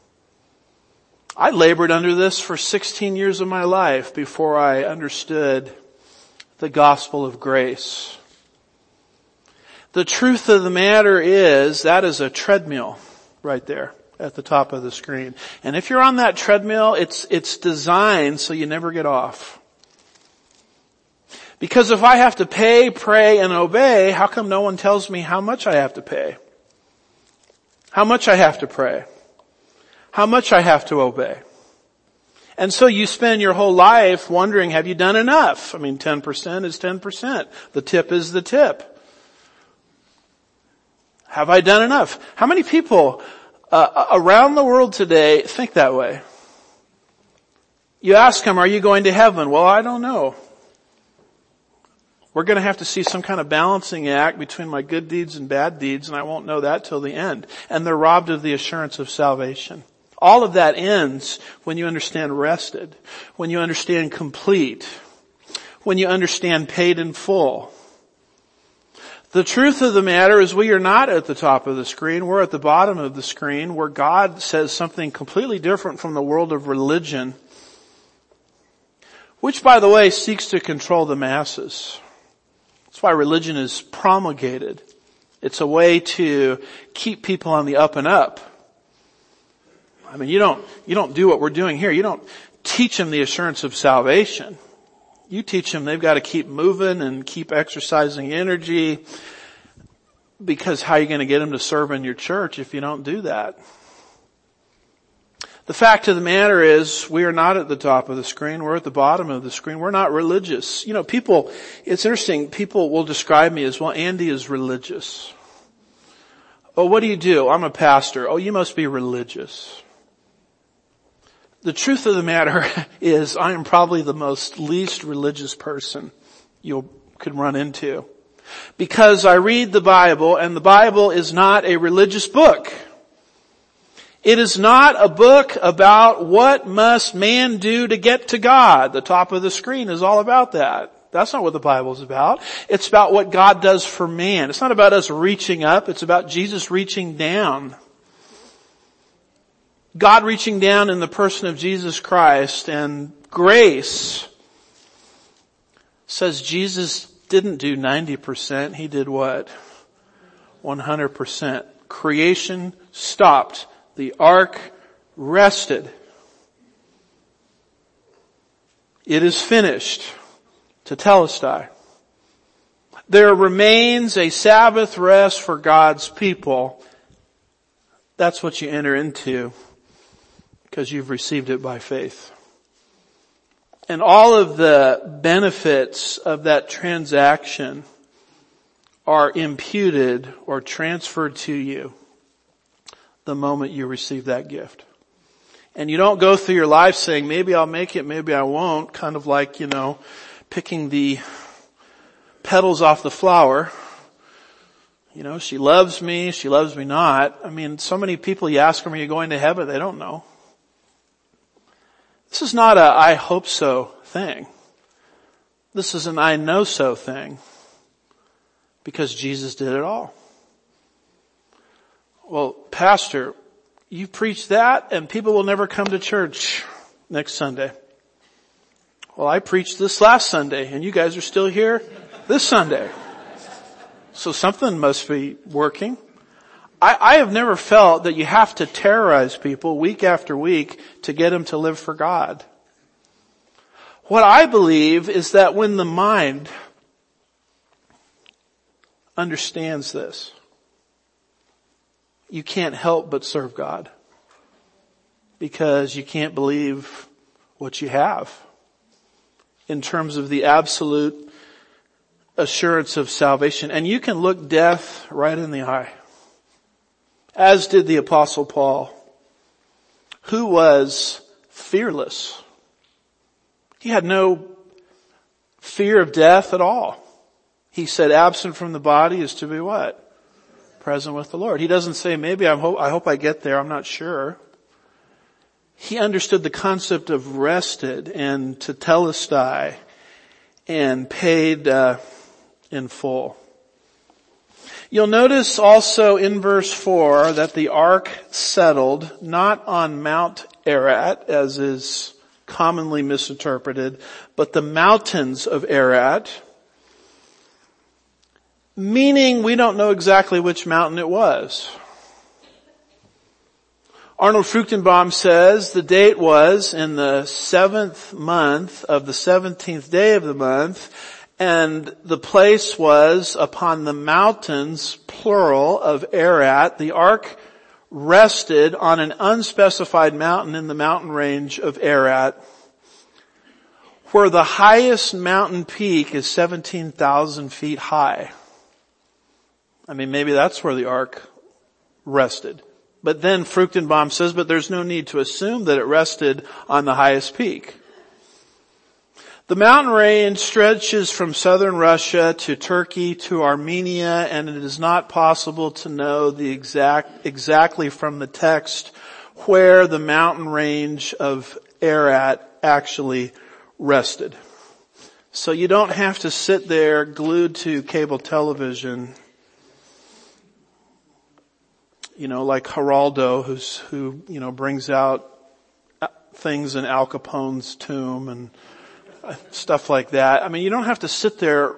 I labored under this for 16 years of my life before I understood the gospel of grace. The truth of the matter is that is a treadmill right there at the top of the screen. And if you're on that treadmill, it's designed so you never get off. Because if I have to pay, pray, and obey, how come no one tells me how much I have to pay? How much I have to pray? How much I have to obey? And so you spend your whole life wondering, have you done enough? I mean, 10% is 10%. The tip is the tip. Have I done enough? How many people Around the world today, think that way. You ask them, are you going to heaven? Well, I don't know. We're going to have to see some kind of balancing act between my good deeds and bad deeds, and I won't know that till the end. And they're robbed of the assurance of salvation. All of that ends when you understand rested, when you understand complete, when you understand paid in full. The truth of the matter is we are not at the top of the screen. We're at the bottom of the screen where God says something completely different from the world of religion, which, by the way, seeks to control the masses. That's why religion is promulgated. It's a way to keep people on the up and up. I mean, you don't do what we're doing here. You don't teach them the assurance of salvation. You teach them they've got to keep moving and keep exercising energy, because how are you going to get them to serve in your church if you don't do that? The fact of the matter is we are not at the top of the screen. We're at the bottom of the screen. We're not religious. People, it's interesting, people will describe me as, well, Andy is religious. Oh, what do you do? I'm a pastor. Oh, you must be religious. The truth of the matter is I am probably the most least religious person you could run into. Because I read the Bible, and the Bible is not a religious book. It is not a book about what must man do to get to God. The top of the screen is all about that. That's not what the Bible is about. It's about what God does for man. It's not about us reaching up. It's about Jesus reaching down. God reaching down in the person of Jesus Christ, and grace says Jesus didn't do 90%. He did what? 100%. Creation stopped. The ark rested. It is finished. Tetelestai. There remains a Sabbath rest for God's people. That's what you enter into because you've received it by faith. And all of the benefits of that transaction are imputed or transferred to you the moment you receive that gift. And you don't go through your life saying, maybe I'll make it, maybe I won't, kind of like, picking the petals off the flower. She loves me not. I mean, so many people, you ask them, are you going to heaven? They don't know. This is not a I hope so thing. This is an I know so thing. Because Jesus did it all. Well, Pastor, you preach that and people will never come to church next Sunday. Well, I preached this last Sunday and you guys are still here this Sunday. So something must be working. I have never felt that you have to terrorize people week after week to get them to live for God. What I believe is that when the mind understands this, you can't help but serve God because you can't believe what you have in terms of the absolute assurance of salvation. And you can look death right in the eye, as did the Apostle Paul, who was fearless. He had no fear of death at all. He said absent from the body is to be what? Present with the Lord. He doesn't say maybe I hope I get there, I'm not sure. He understood the concept of rested and tetelestai and paid in full. You'll notice also in verse 4 that the ark settled not on Mount Ararat, as is commonly misinterpreted, but the mountains of Ararat, meaning we don't know exactly which mountain it was. Arnold Fruchtenbaum says the date was in the 7th month of the 17th day of the month, and the place was upon the mountains, plural, of Ararat. The ark rested on an unspecified mountain in the mountain range of Ararat, where the highest mountain peak is 17,000 feet high. I mean, maybe that's where the ark rested. But then Fruchtenbaum says, but there's no need to assume that it rested on the highest peak. The mountain range stretches from southern Russia to Turkey to Armenia, and it is not possible to know exactly from the text where the mountain range of Ararat actually rested. So you don't have to sit there glued to cable television, like Geraldo, who brings out things in Al Capone's tomb and stuff like that. I mean, you don't have to sit there,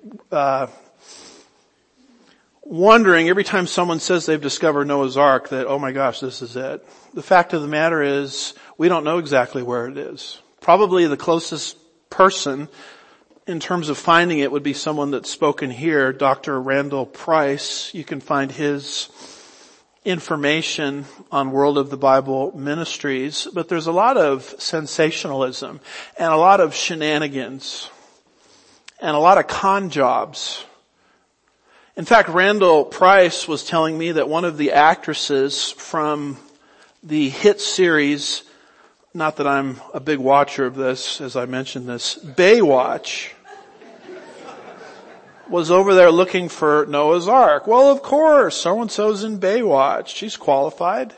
wondering every time someone says they've discovered Noah's Ark that, oh my gosh, this is it. The fact of the matter is, we don't know exactly where it is. Probably the closest person in terms of finding it would be someone that's spoken here, Dr. Randall Price. You can find his information on World of the Bible Ministries, but there's a lot of sensationalism and a lot of shenanigans and a lot of con jobs. In fact, Randall Price was telling me that one of the actresses from the hit series, not that I'm a big watcher of this, as I mentioned this, Baywatch, was over there looking for Noah's Ark. Well, of course, so-and-so's in Baywatch. She's qualified.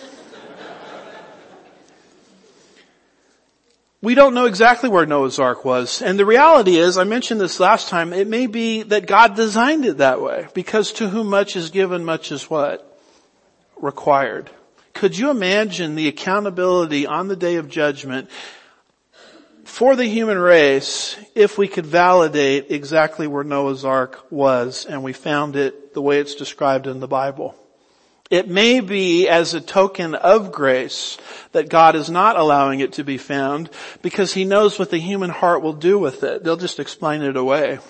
We don't know exactly where Noah's Ark was. And the reality is, I mentioned this last time, it may be that God designed it that way. Because to whom much is given, much is what? Required. Could you imagine the accountability on the day of judgment for the human race if we could validate exactly where Noah's Ark was and we found it the way it's described in the Bible? It may be as a token of grace that God is not allowing it to be found because He knows what the human heart will do with it. They'll just explain it away.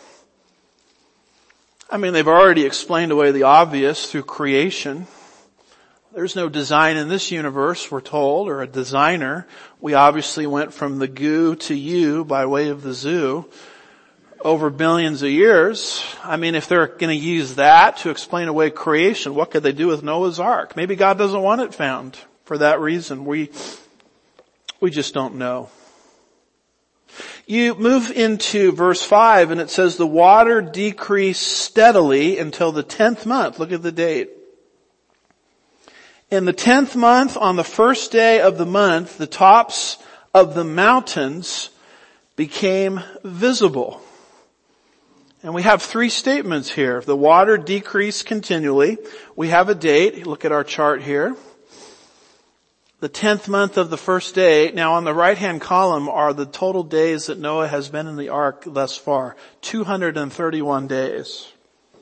I mean, they've already explained away the obvious through creation. There's no design in this universe, we're told, or a designer. We obviously went from the goo to you by way of the zoo over billions of years. I mean, if they're going to use that to explain away creation, what could they do with Noah's Ark? Maybe God doesn't want it found for that reason. We just don't know. You move into verse 5 and it says the water decreased steadily until the 10th month. Look at the date. In the 10th month, on the first day of the month, the tops of the mountains became visible. And we have three statements here. The water decreased continually. We have a date. Look at our chart here. The 10th month of the first day. Now on the right-hand column are the total days that Noah has been in the ark thus far. 231 days.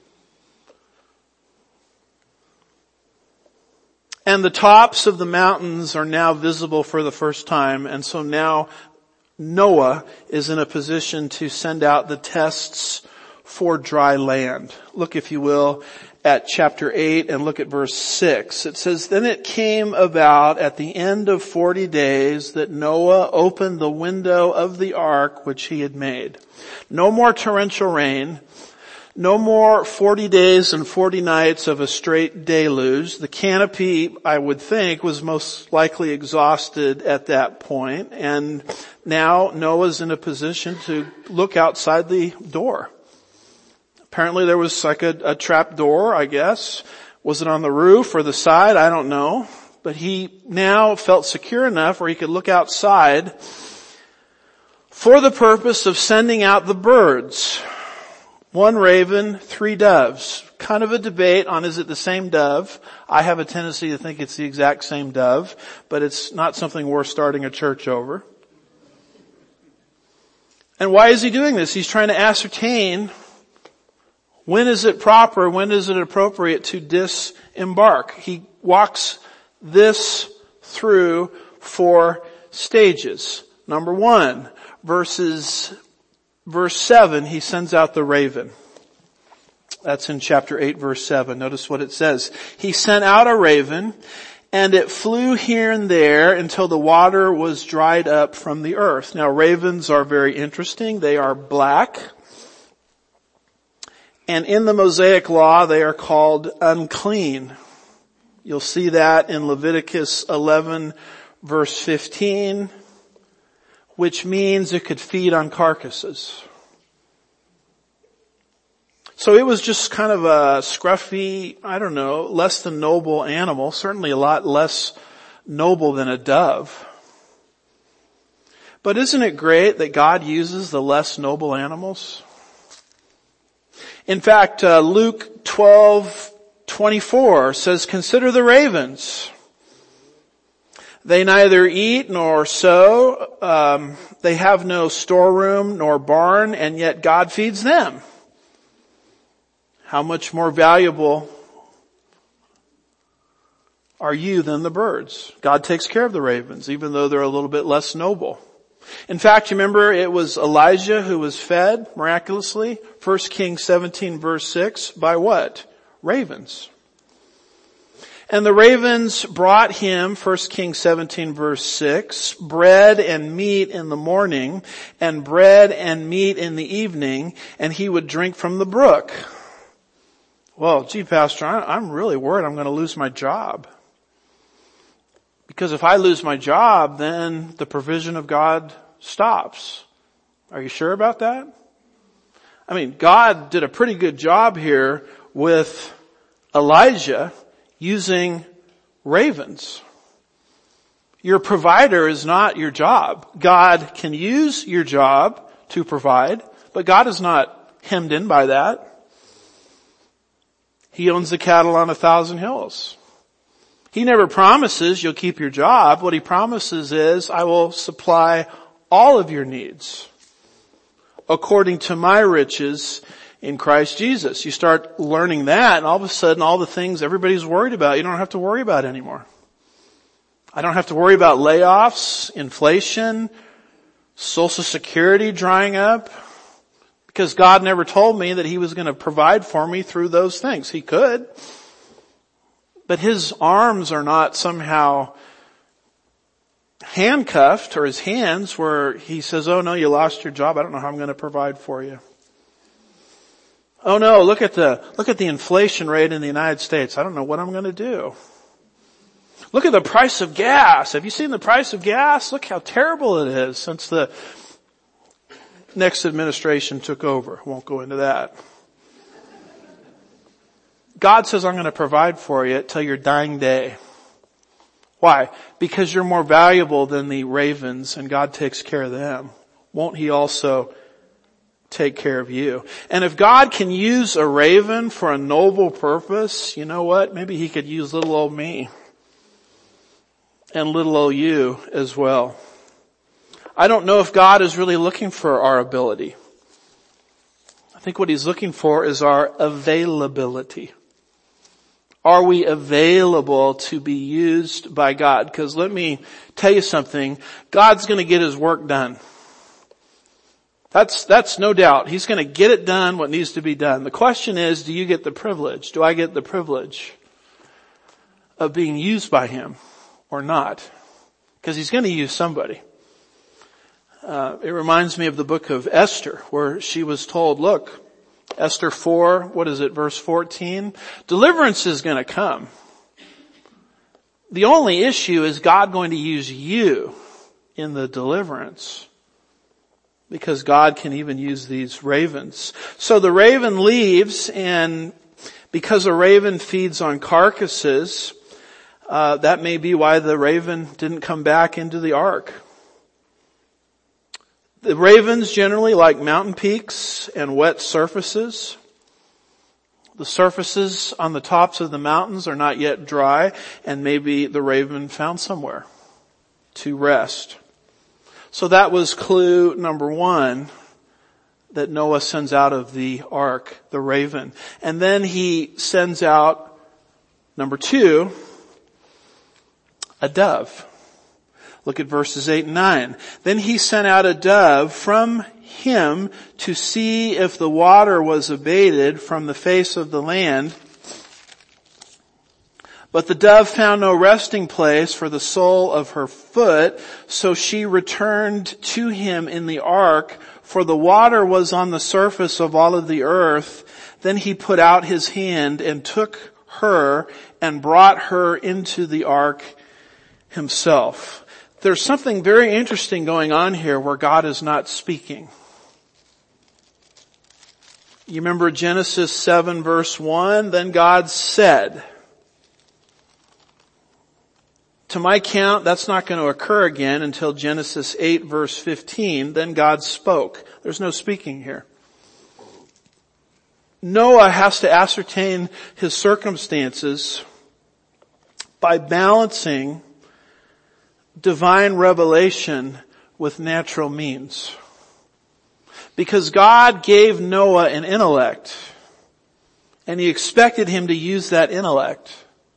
And the tops of the mountains are now visible for the first time. And so now Noah is in a position to send out the tests for dry land. Look, if you will, at chapter 8 and look at verse 6. It says, then it came about at the end of 40 days that Noah opened the window of the ark which he had made. No more torrential rain. No more 40 days and 40 nights of a straight deluge. The canopy, I would think, was most likely exhausted at that point. And now Noah's in a position to look outside the door. Apparently there was like a trap door, I guess. Was it on the roof or the side? I don't know. But he now felt secure enough where he could look outside for the purpose of sending out the birds. 1 raven, 3 doves. Kind of a debate on is it the same dove. I have a tendency to think it's the exact same dove, but it's not something worth starting a church over. And why is he doing this? He's trying to ascertain when is it proper, when is it appropriate to disembark. He walks this through 4 stages. Number 1, verse 7, he sends out the raven. That's in chapter 8, verse 7. Notice what it says. He sent out a raven, and it flew here and there until the water was dried up from the earth. Now, ravens are very interesting. They are black. And in the Mosaic law, they are called unclean. You'll see that in Leviticus 11 verse 15, which means it could feed on carcasses. So it was just kind of a scruffy, less than noble animal, certainly a lot less noble than a dove. But isn't it great that God uses the less noble animals? In fact, Luke 12:24 says, "Consider the ravens. They neither eat nor sow. They have no storeroom nor barn, and yet God feeds them. How much more valuable are you than the birds?" God takes care of the ravens, even though they're a little bit less noble. In fact, you remember it was Elijah who was fed miraculously, 1 Kings 17 verse 6, by what? Ravens. And the ravens brought him, 1 Kings 17 verse 6, bread and meat in the morning, and bread and meat in the evening, and he would drink from the brook. Well, gee, Pastor, I'm really worried I'm going to lose my job. Because if I lose my job, then the provision of God stops. Are you sure about that? I mean, God did a pretty good job here with Elijah using ravens. Your provider is not your job. God can use your job to provide, but God is not hemmed in by that. He owns the cattle on 1,000 hills. He never promises you'll keep your job. What he promises is, I will supply all of your needs according to my riches in Christ Jesus. You start learning that, and all of a sudden all the things everybody's worried about, you don't have to worry about anymore. I don't have to worry about layoffs, inflation, Social Security drying up, because God never told me that he was going to provide for me through those things. He could. But his arms are not somehow handcuffed, or his hands, where he says, "Oh no, you lost your job. I don't know how I'm going to provide for you." "Oh no, look at the inflation rate in the United States. I don't know what I'm going to do. Look at the price of gas. Have you seen the price of gas? Look how terrible it is since the next administration took over." Won't go into that. God says, "I'm going to provide for you till your dying day." Why? Because you're more valuable than the ravens, and God takes care of them. Won't he also take care of you? And if God can use a raven for a noble purpose, you know what? Maybe he could use little old me and little old you as well. I don't know if God is really looking for our ability. I think what he's looking for is our availability. Are we available to be used by God? Because let me tell you something, God's going to get his work done. That's no doubt. He's going to get it done, what needs to be done. The question is, do you get the privilege? Do I get the privilege of being used by him or not? Because he's going to use somebody. It reminds me of the book of Esther, where she was told, look, Esther 4, verse 14? Deliverance is going to come. The only issue is God going to use you in the deliverance, because God can even use these ravens. So the raven leaves, and because a raven feeds on carcasses, that may be why the raven didn't come back into the ark. The ravens generally like mountain peaks and wet surfaces. The surfaces on the tops of the mountains are not yet dry, and maybe the raven found somewhere to rest. So that was clue number 1 that Noah sends out of the ark, the raven. And then he sends out, number 2, a dove. Look at verses 8 and 9. Then he sent out a dove from him to see if the water was abated from the face of the land. But the dove found no resting place for the sole of her foot, so she returned to him in the ark, for the water was on the surface of all of the earth. Then he put out his hand and took her and brought her into the ark himself. There's something very interesting going on here where God is not speaking. You remember Genesis 7 verse 1? Then God said. To my count, that's not going to occur again until Genesis 8 verse 15. Then God spoke. There's no speaking here. Noah has to ascertain his circumstances by balancing divine revelation with natural means. Because God gave Noah an intellect, and he expected him to use that intellect.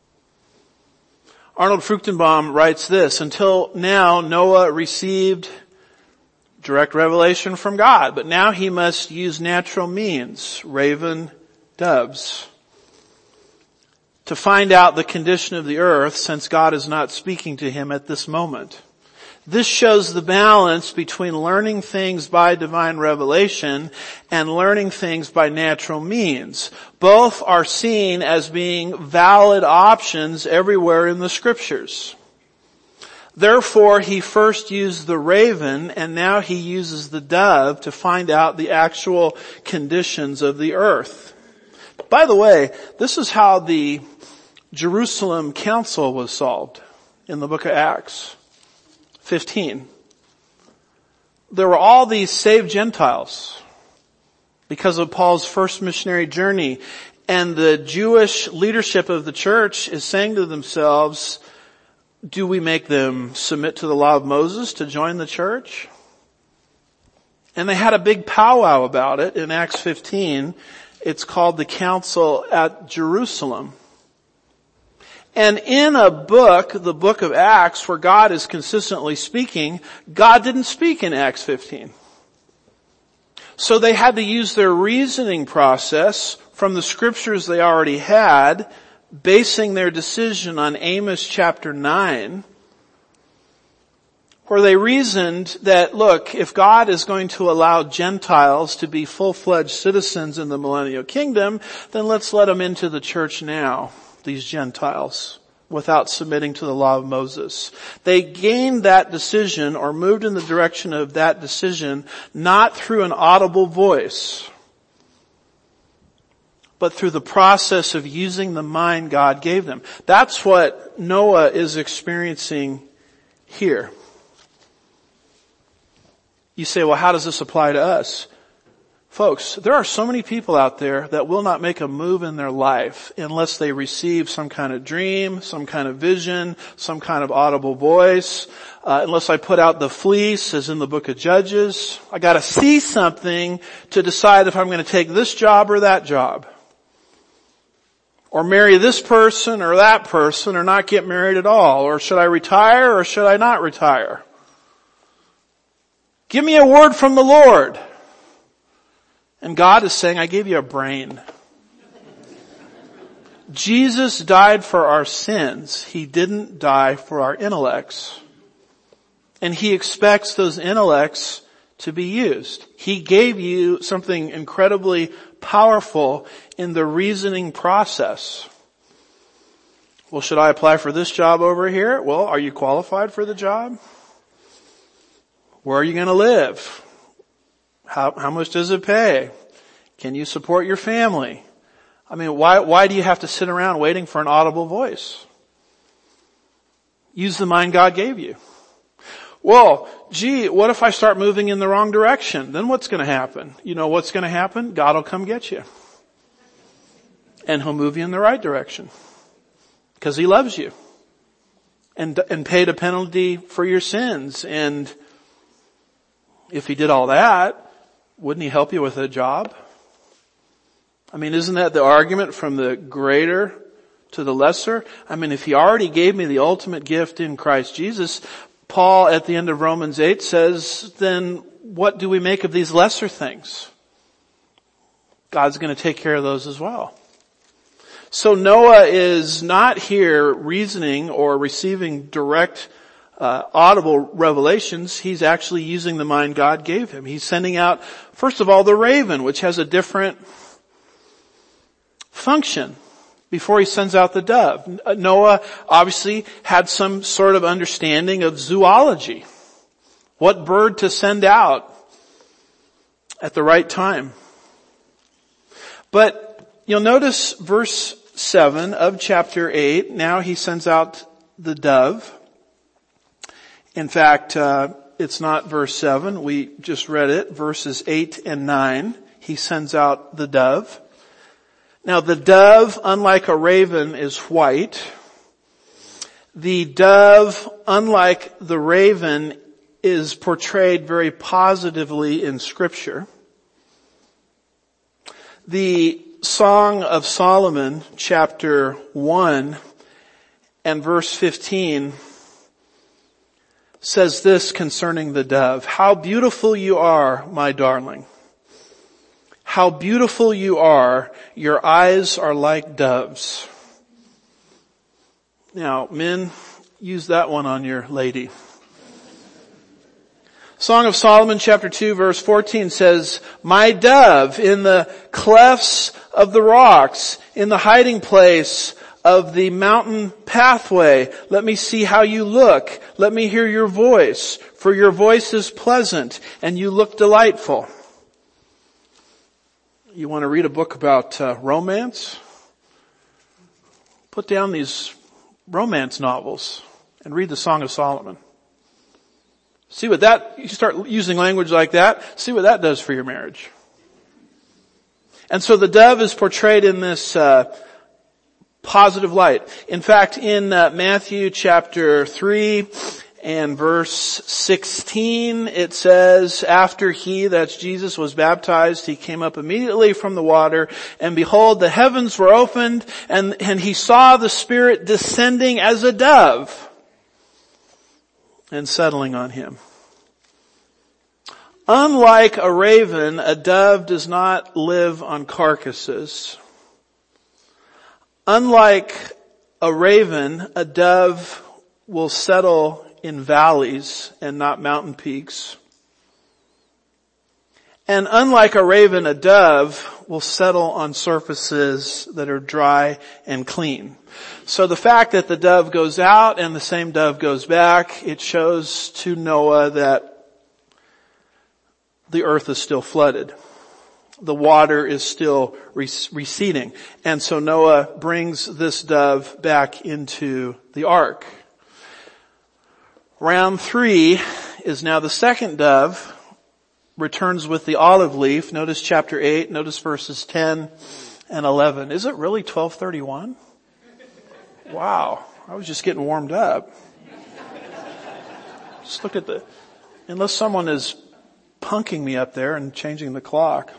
Arnold Fruchtenbaum writes this, until now Noah received direct revelation from God, but now he must use natural means, raven, doves, to find out the condition of the earth since God is not speaking to him at this moment. This shows the balance between learning things by divine revelation and learning things by natural means. Both are seen as being valid options everywhere in the scriptures. Therefore, he first used the raven and now he uses the dove to find out the actual conditions of the earth. By the way, this is how the Jerusalem Council was solved in the book of Acts 15. There were all these saved Gentiles because of Paul's first missionary journey, and the Jewish leadership of the church is saying to themselves, do we make them submit to the law of Moses to join the church? And they had a big powwow about it in Acts 15. It's called the Council at Jerusalem. And in a book, the book of Acts, where God is consistently speaking, God didn't speak in Acts 15. So they had to use their reasoning process from the scriptures they already had, basing their decision on Amos chapter 9, where they reasoned that, look, if God is going to allow Gentiles to be full-fledged citizens in the millennial kingdom, then let's let them into the church now, these Gentiles, without submitting to the law of Moses. They gained that decision or moved in the direction of that decision not through an audible voice, but through the process of using the mind God gave them. That's what Noah is experiencing here. You say, well, how does this apply to us? Folks, there are so many people out there that will not make a move in their life unless they receive some kind of dream, some kind of vision, some kind of audible voice. Unless I put out the fleece, as in the book of Judges. I gotta see something to decide if I'm going to take this job or that job. Or marry this person or that person, or not get married at all. Or should I retire or should I not retire? Give me a word from the Lord. And God is saying, I gave you a brain. Jesus died for our sins. He didn't die for our intellects. And he expects those intellects to be used. He gave you something incredibly powerful in the reasoning process. Well, should I apply for this job over here? Well, are you qualified for the job? Where are you going to live? How much does it pay? Can you support your family? I mean, why do you have to sit around waiting for an audible voice? Use the mind God gave you. Well, gee, what if I start moving in the wrong direction? Then what's going to happen? You know what's going to happen? God will come get you. And he'll move you in the right direction. Because he loves you. And paid a penalty for your sins. And if he did all that, wouldn't he help you with a job? I mean, isn't that the argument from the greater to the lesser? I mean, if he already gave me the ultimate gift in Christ Jesus, Paul at the end of Romans 8 says, then what do we make of these lesser things? God's going to take care of those as well. So Noah is not here reasoning or receiving direct audible revelations. He's actually using the mind God gave him. He's sending out, first of all, the raven, which has a different function. before he sends out the dove. Noah obviously had some sort of understanding of zoology. What bird to send out at the right time. But you'll notice verse 7 of chapter 8, now he sends out the dove. In fact, it's not verse 7, we just read it, verses 8 and 9, he sends out the dove. Now the dove, unlike a raven, is white. The dove, unlike the raven, is portrayed very positively in Scripture. The Song of Solomon, chapter 1 and verse 15, says this concerning the dove: "How beautiful you are, my darling. How beautiful you are, your eyes are like doves." Now, men, use that one on your lady. Song of Solomon chapter 2 verse 14 says, "My dove, in the clefts of the rocks, in the hiding place of the mountain pathway, let me see how you look. Let me hear your voice, for your voice is pleasant and you look delightful." You want to read a book about romance? Put down these romance novels and read the Song of Solomon. See what you start using language like that, see what that does for your marriage. And so the dove is portrayed in this positive light. In fact, in Matthew chapter 3 and verse 16, it says, "After he," that's Jesus, "was baptized, he came up immediately from the water, and behold, the heavens were opened, and he saw the Spirit descending as a dove and settling on him." Unlike a raven, a dove does not live on carcasses. Unlike a raven, a dove will settle in valleys and not mountain peaks. And unlike a raven, a dove will settle on surfaces that are dry and clean. So the fact that the dove goes out and the same dove goes back, it shows to Noah that the earth is still flooded. The water is still receding. And so Noah brings this dove back into the ark. Round 3 is now the second dove, returns with the olive leaf. Notice chapter 8, notice verses 10 and 11. Is it really 12:31? Wow, I was just getting warmed up. Just look at unless someone is punking me up there and changing the clock.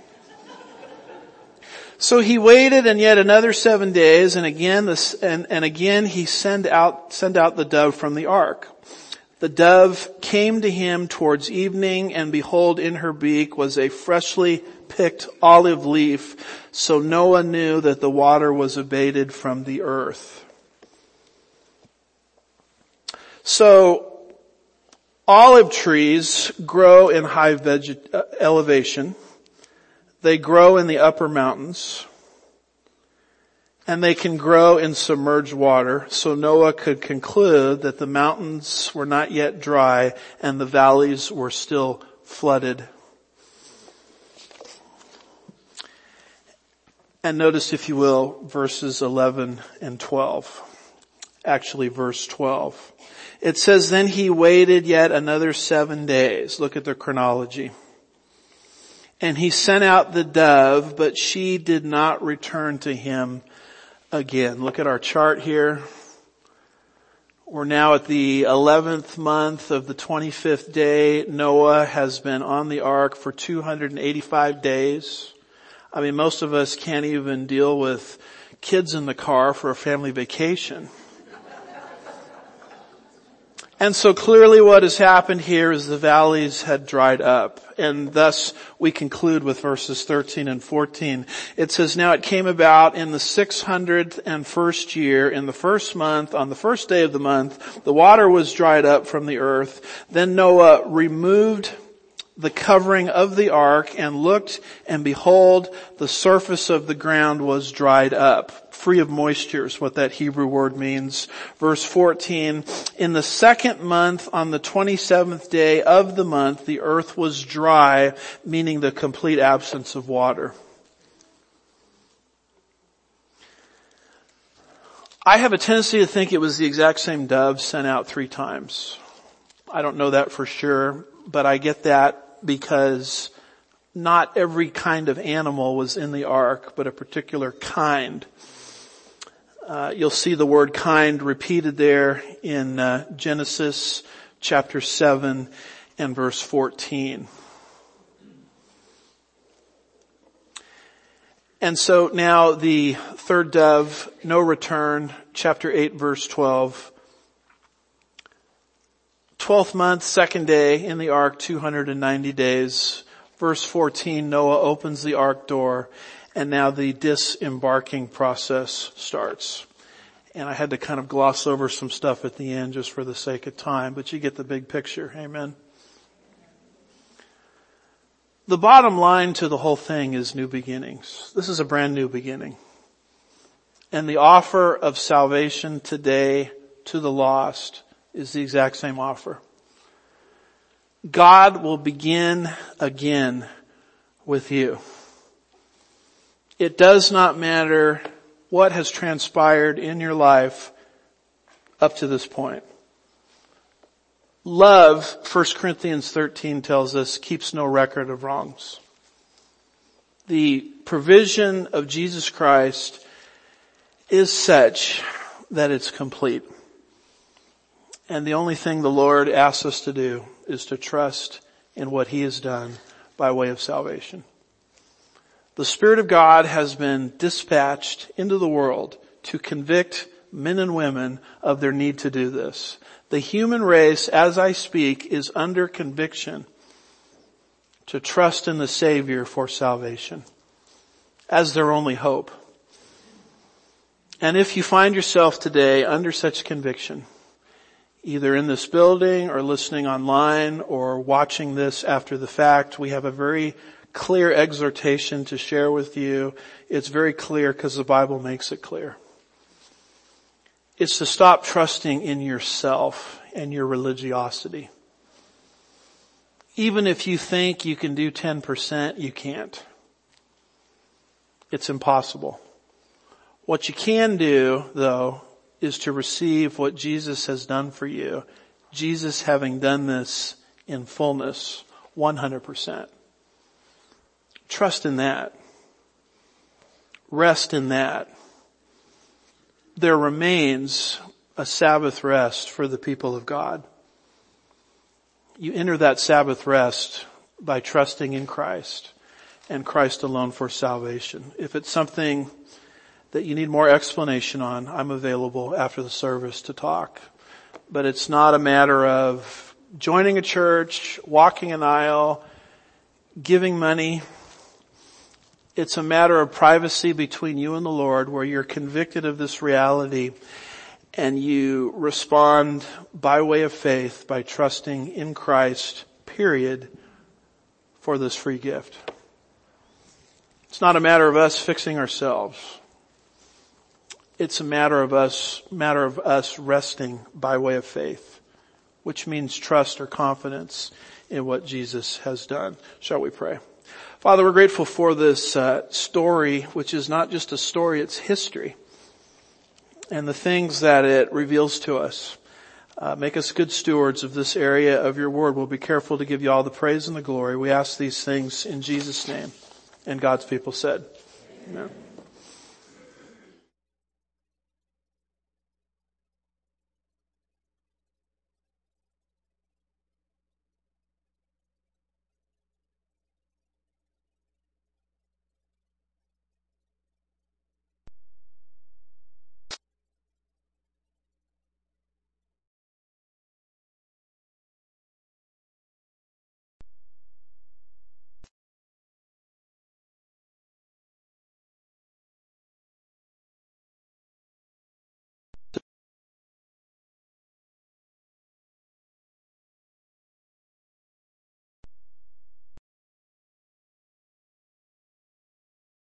So he waited and yet another 7 days, and again he sent out the dove from the ark. The dove came to him towards evening, and behold, in her beak was a freshly picked olive leaf. So Noah knew that the water was abated from the earth. So olive trees grow in high elevation. They grow in the upper mountains. And they can grow in submerged water. So Noah could conclude that the mountains were not yet dry and the valleys were still flooded. And notice, if you will, verses 11 and 12. Actually, verse 12. It says, "Then he waited yet another 7 days." Look at the chronology. "And he sent out the dove, but she did not return to him again." Look at our chart here. We're now at the 11th month of the 25th day. Noah has been on the ark for 285 days. I mean, most of us can't even deal with kids in the car for a family vacation. And so clearly what has happened here is the valleys had dried up. And thus we conclude with verses 13 and 14. It says, "Now it came about in the 601st year, in the first month, on the first day of the month, the water was dried up from the earth. Then Noah removed the covering of the ark and looked, and behold, the surface of the ground was dried up, free of moisture is what that Hebrew word means. Verse 14, in the second month, on the 27th day of the month, the earth was dry, meaning the complete absence of water. I have a tendency to think it was the exact same dove sent out 3 times. I don't know that for sure, but I get that because not every kind of animal was in the ark, but a particular kind. You'll see the word kind repeated there in Genesis chapter 7 and verse 14. And so now the third dove, no return, chapter 8 verse 12. 12th month, second day in the ark, 290 days. Verse 14, Noah opens the ark door, and now the disembarking process starts. And I had to kind of gloss over some stuff at the end just for the sake of time, but you get the big picture. Amen. The bottom line to the whole thing is new beginnings. This is a brand new beginning. And the offer of salvation today to the lost is the exact same offer. God will begin again with you. It does not matter what has transpired in your life up to this point. Love, 1 Corinthians 13 tells us, keeps no record of wrongs. The provision of Jesus Christ is such that it's complete. And the only thing the Lord asks us to do is to trust in what He has done by way of salvation. The Spirit of God has been dispatched into the world to convict men and women of their need to do this. The human race, as I speak, is under conviction to trust in the Savior for salvation as their only hope. And if you find yourself today under such conviction, either in this building or listening online or watching this after the fact, we have a very clear exhortation to share with you. It's very clear because the Bible makes it clear. It's to stop trusting in yourself and your religiosity. Even if you think you can do 10%, you can't. It's impossible. What you can do, though, is to receive what Jesus has done for you. Jesus having done this in fullness, 100%. Trust in that. Rest in that. There remains a Sabbath rest for the people of God. You enter that Sabbath rest by trusting in Christ and Christ alone for salvation. If it's something that you need more explanation on, I'm available after the service to talk. But it's not a matter of joining a church, walking an aisle, giving money. It's a matter of privacy between you and the Lord where you're convicted of this reality and you respond by way of faith by trusting in Christ, period, for this free gift. It's not a matter of us fixing ourselves. It's a matter of us resting by way of faith, which means trust or confidence in what Jesus has done. Shall we pray? Father, we're grateful for this story, which is not just a story, it's history. And the things that it reveals to us. Make us good stewards of this area of your word. We'll be careful to give you all the praise and the glory. We ask these things in Jesus' name. And God's people said, Amen.